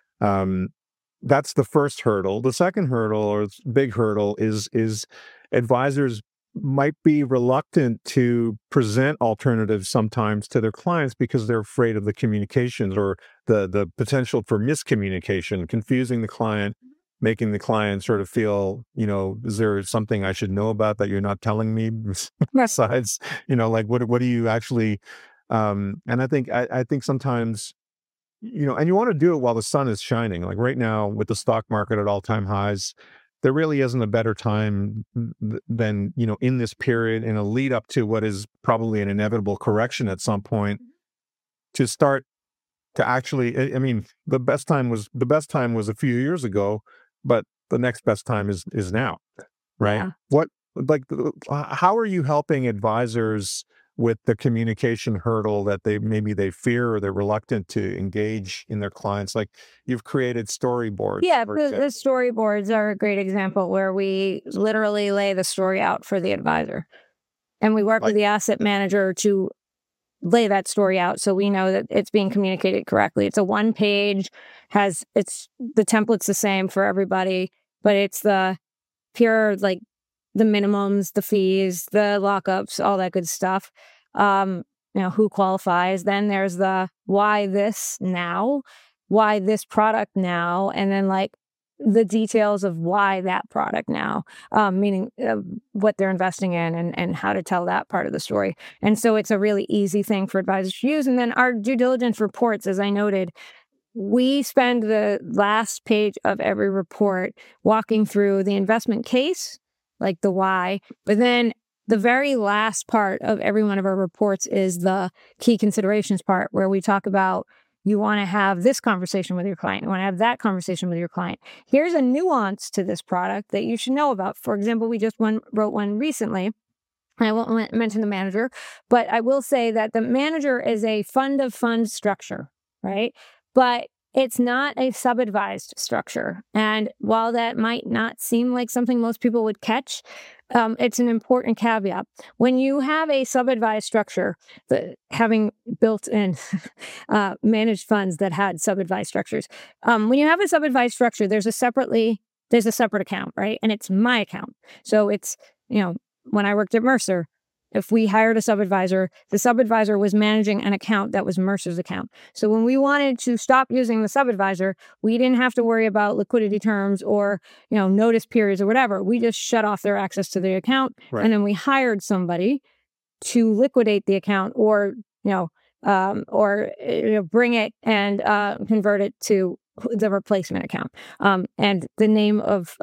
that's the first hurdle. The second hurdle, or big hurdle, is advisors might be reluctant to present alternatives sometimes to their clients because they're afraid of the communications or the potential for miscommunication, confusing the client, making the client sort of feel, is there something I should know about that you're not telling me? Besides, what do you actually? And I think sometimes, and you want to do it while the sun is shining. Like right now, with the stock market at all-time highs, there really isn't a better time than, in this period, in a lead up to what is probably an inevitable correction at some point, to start to actually, the best time was a few years ago, but the next best time is now, right? Yeah. How are you helping advisors with the communication hurdle that they fear or they're reluctant to engage in their clients? Like, you've created storyboards. Yeah, the storyboards are a great example where we literally lay the story out for the advisor. And we work with the asset manager to lay that story out so we know that it's being communicated correctly. It's a 1-page, the template's the same for everybody, but it's the pure, like the minimums, the fees, the lockups, all that good stuff. Who qualifies. Then there's the why this now, why this product now, and then like the details of why that product now, meaning what they're investing in and how to tell that part of the story. And so it's a really easy thing for advisors to use. And then our due diligence reports, as I noted, we spend the last page of every report walking through the investment case, like the why, but then the very last part of every one of our reports is the key considerations part, where we talk about you want to have this conversation with your client. You want to have that conversation with your client. Here's a nuance to this product that you should know about. For example, we just wrote one recently. I won't mention the manager, but I will say that the manager is a fund of funds structure, right? But it's not a sub-advised structure. And while that might not seem like something most people would catch, it's an important caveat. When you have a sub-advised structure, having built in managed funds that had sub-advised structures, when you have a sub-advised structure, there's a separate account, right? And it's my account. So it's, when I worked at Mercer, if we hired a sub-advisor, the sub-advisor was managing an account that was Mercer's account. So when we wanted to stop using the sub-advisor, we didn't have to worry about liquidity terms or, notice periods or whatever. We just shut off their access to the account. Right. And then we hired somebody to liquidate the account or bring it and convert it to the replacement account. And the name of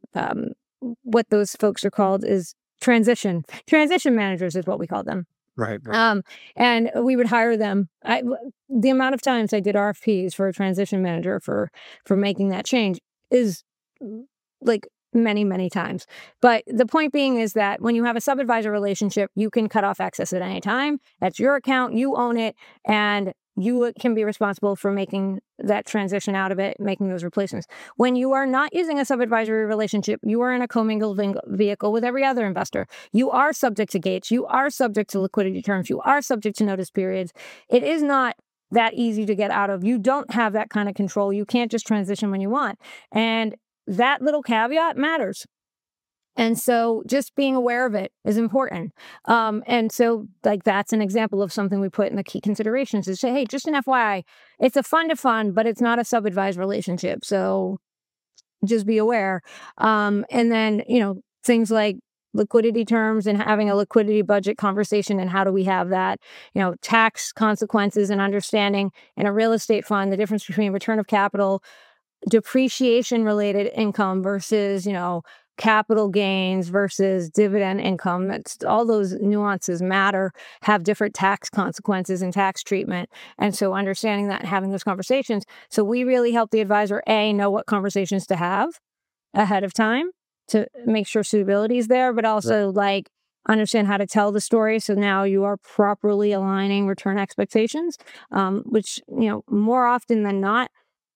what those folks are called is transition managers is what we call them. Right. And we would hire them. The amount of times I did RFPs for a transition manager for making that change is like many, many times. But the point being is that when you have a sub-advisor relationship, you can cut off access at any time. That's your account. You own it. And you can be responsible for making that transition out of it, making those replacements. When you are not using a sub-advisory relationship, you are in a commingled vehicle with every other investor. You are subject to gates. You are subject to liquidity terms. You are subject to notice periods. It is not that easy to get out of. You don't have that kind of control. You can't just transition when you want. And that little caveat matters. And so just being aware of it is important. And so like that's an example of something we put in the key considerations is say, hey, just an FYI, it's a fund to fund, but it's not a sub-advised relationship. So just be aware. And then, things like liquidity terms and having a liquidity budget conversation and how do we have that, tax consequences and understanding in a real estate fund, the difference between return of capital, depreciation related income versus, capital gains versus dividend income. All those nuances matter, have different tax consequences and tax treatment. And so understanding that and having those conversations. So we really help the advisor, know what conversations to have ahead of time to make sure suitability is there, but also understand how to tell the story. So now you are properly aligning return expectations, which, more often than not,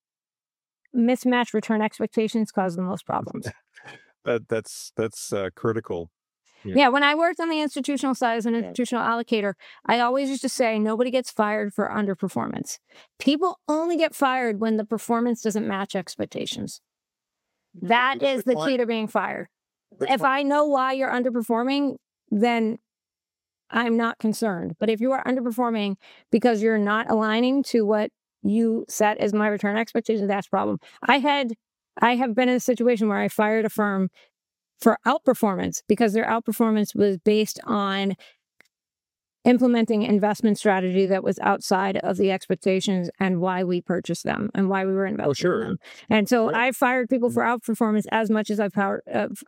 mismatched return expectations cause the most problems. That's critical. Yeah, when I worked on the institutional side as an institutional allocator, I always used to say nobody gets fired for underperformance. People only get fired when the performance doesn't match expectations. That is the key to being fired. If I know why you're underperforming, then I'm not concerned. But if you are underperforming because you're not aligning to what you set as my return expectations, that's a problem. I have been in a situation where I fired a firm for outperformance because their outperformance was based on implementing investment strategy that was outside of the expectations and why we purchased them and why we were investing in them. And so I fired people for outperformance as much as I've fired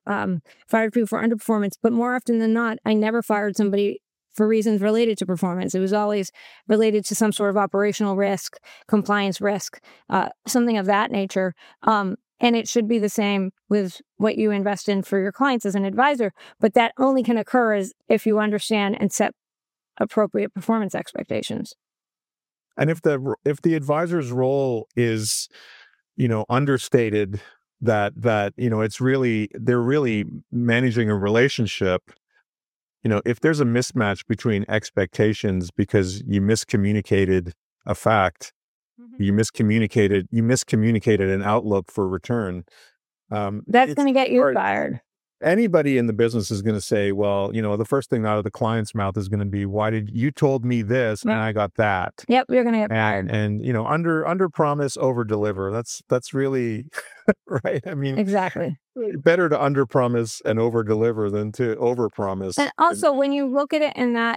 people for underperformance. But more often than not, I never fired somebody for reasons related to performance. It was always related to some sort of operational risk, compliance risk, something of that nature. And it should be the same with what you invest in for your clients as an advisor. But that only can occur if you understand and set appropriate performance expectations. And if the advisor's role is, understated, that it's really, they're really managing a relationship, if there's a mismatch between expectations because you miscommunicated a fact, you miscommunicated an outlook for return. That's going to get you fired. Anybody in the business is going to say, well, the first thing out of the client's mouth is going to be, why did you told me this and I got that? Yep, you're going to get fired. And under promise, over deliver. That's really right. I mean, exactly. Better to under promise and over deliver than to over promise. And also, when you look at it in that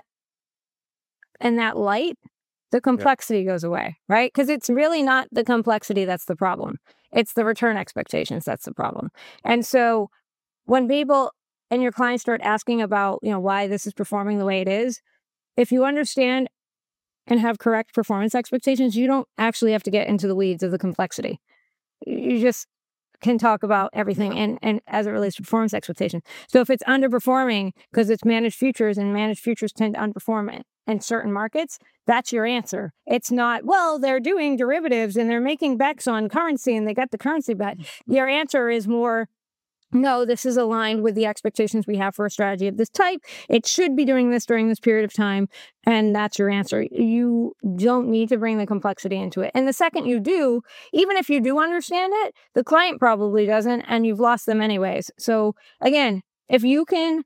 light, the complexity goes away, right? Because it's really not the complexity that's the problem. It's the return expectations that's the problem. And so when people and your clients start asking about, why this is performing the way it is, if you understand and have correct performance expectations, you don't actually have to get into the weeds of the complexity. You just can talk about everything and as it relates to performance expectations. So if it's underperforming because it's managed futures and managed futures tend to underperform in certain markets, that's your answer. It's not, well, they're doing derivatives and they're making bets on currency and they got the currency bet. Your answer is more, no, this is aligned with the expectations we have for a strategy of this type. It should be doing this during this period of time. And that's your answer. You don't need to bring the complexity into it. And the second you do, even if you do understand it, the client probably doesn't, and you've lost them anyways. So again, if you can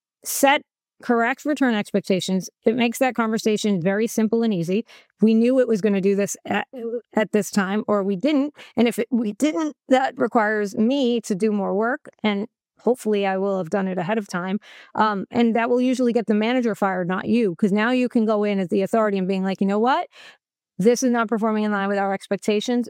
set correct return expectations, it makes that conversation very simple and easy. We knew it was going to do this at this time, or we didn't. And if we didn't, that requires me to do more work. And hopefully I will have done it ahead of time. And that will usually get the manager fired, not you, because now you can go in as the authority and being like, you know what? This is not performing in line with our expectations,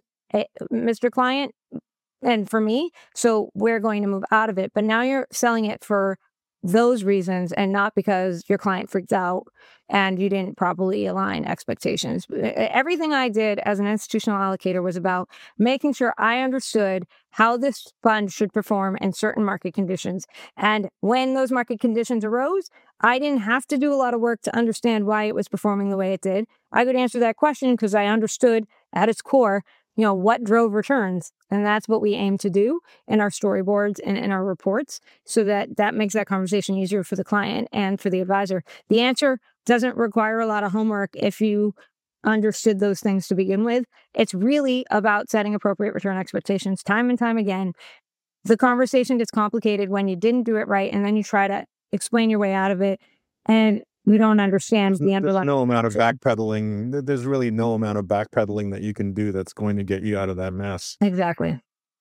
Mr. Client, and for me. So we're going to move out of it. But now you're selling it for those reasons and not because your client freaked out and you didn't properly align expectations. Everything I did as an institutional allocator was about making sure I understood how this fund should perform in certain market conditions. And when those market conditions arose, I didn't have to do a lot of work to understand why it was performing the way it did. I could answer that question because I understood at its core what drove returns. And that's what we aim to do in our storyboards and in our reports, so that makes that conversation easier for the client and for the advisor. The answer doesn't require a lot of homework if you understood those things to begin with. It's really about setting appropriate return expectations time and time again. The conversation gets complicated when you didn't do it right, and then you try to explain your way out of it. And we don't understand the underlying. There's no amount of backpedaling. There's really no amount of backpedaling that you can do that's going to get you out of that mess. Exactly.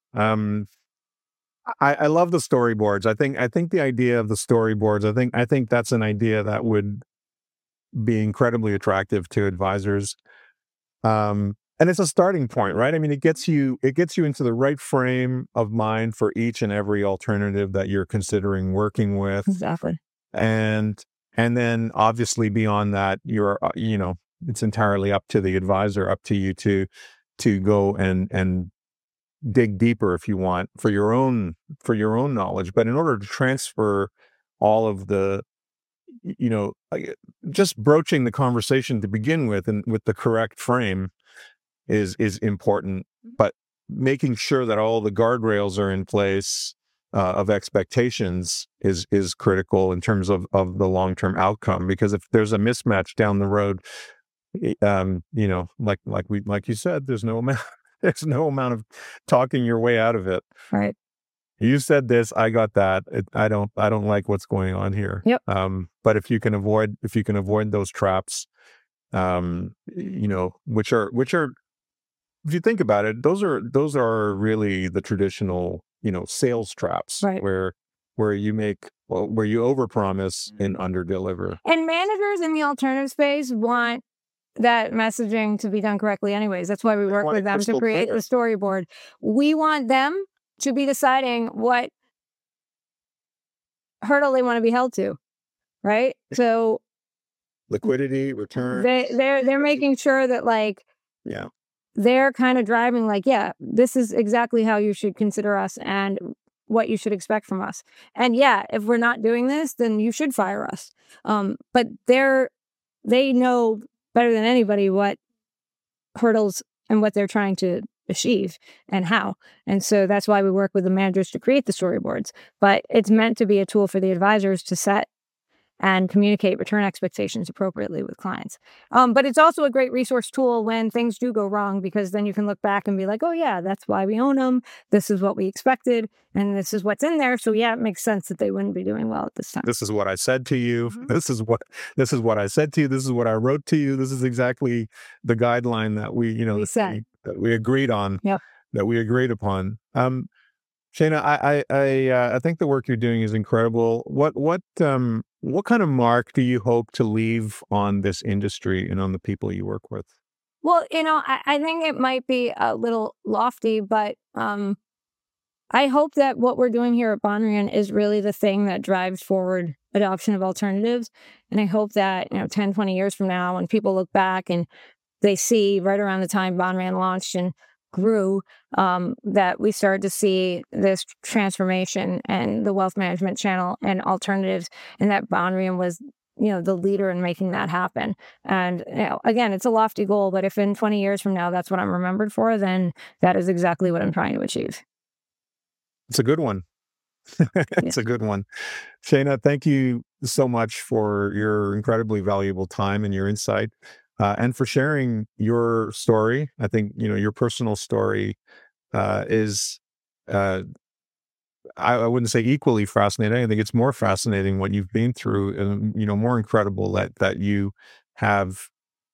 I love the storyboards. I think the idea of the storyboards, I think that's an idea that would be incredibly attractive to advisors. And it's a starting point, right? I mean, it gets you into the right frame of mind for each and every alternative that you're considering working with. Exactly. And then obviously beyond that, you're, it's entirely up to the advisor, up to you to go and dig deeper if you want for your own knowledge. But in order to transfer all of the, just broaching the conversation to begin with and with the correct frame is important. But making sure that all the guardrails are in place of expectations is critical in terms of the long-term outcome. Because if there's a mismatch down the road, like you said, there's no amount of talking your way out of it. Right. You said this, I got that. I don't like what's going on here. Yep. But if you can avoid those traps, which are, if you think about it, those are really the traditional, sales traps, right, where you overpromise and underdeliver. And managers in the alternative space want that messaging to be done correctly anyways. That's why we work with them to create the storyboard. We want them to be deciding what hurdle they want to be held to, right? So liquidity, return. They're making sure that they're kind of driving this is exactly how you should consider us and what you should expect from us. And if we're not doing this, then you should fire us. But they know better than anybody what hurdles and what they're trying to achieve and how. And so that's why we work with the managers to create the storyboards. But it's meant to be a tool for the advisors to set and communicate return expectations appropriately with clients. But it's also a great resource tool when things do go wrong, because then you can look back and be like, oh yeah, that's why we own them. This is what we expected, and this is what's in there. So yeah, it makes sense that they wouldn't be doing well at this time. This is what I said to you. Mhm. This is what I said to you. This is what I wrote to you. This is exactly the guideline that we agreed on. Yep. That we agreed upon. Shana, I think the work you're doing is incredible. What kind of mark do you hope to leave on this industry and on the people you work with? Well, I think it might be a little lofty, but I hope that what we're doing here at Bonrian is really the thing that drives forward adoption of alternatives. And I hope that, 10, 20 years from now, when people look back and they see right around the time Bonrian launched and grew, that we started to see this transformation and the wealth management channel and alternatives, and that Bonrian was, the leader in making that happen. And, again, it's a lofty goal, but if in 20 years from now, that's what I'm remembered for, then that is exactly what I'm trying to achieve. It's a good one. It's a good one. Shana, thank you so much for your incredibly valuable time and your insight. And for sharing your story. I think, your personal story is, I wouldn't say equally fascinating. I think it's more fascinating what you've been through, and, more incredible that you have,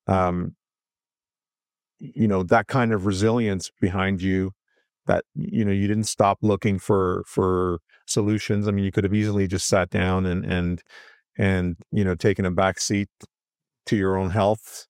that kind of resilience behind you, that, you didn't stop looking for solutions. I mean, you could have easily just sat down and taken a back seat to your own health,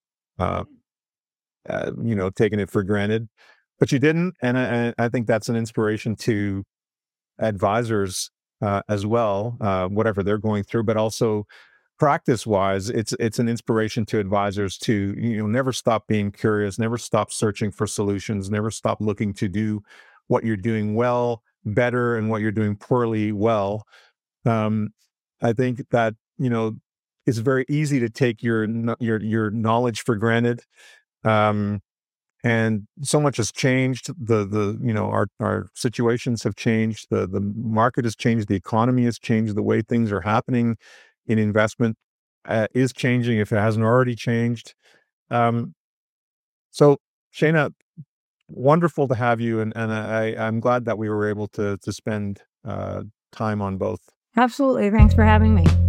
taking it for granted, but you didn't. And I think that's an inspiration to advisors as well, whatever they're going through, but also practice-wise, it's an inspiration to advisors to, never stop being curious, never stop searching for solutions, never stop looking to do what you're doing well better and what you're doing poorly well. I think that, it's very easy to take your knowledge for granted. And so much has changed. Our situations have changed. The market has changed. The economy has changed. The way things are happening in investment is changing, if it hasn't already changed. So, Shana, wonderful to have you, and I'm glad that we were able to spend time on both. Absolutely. Thanks for having me.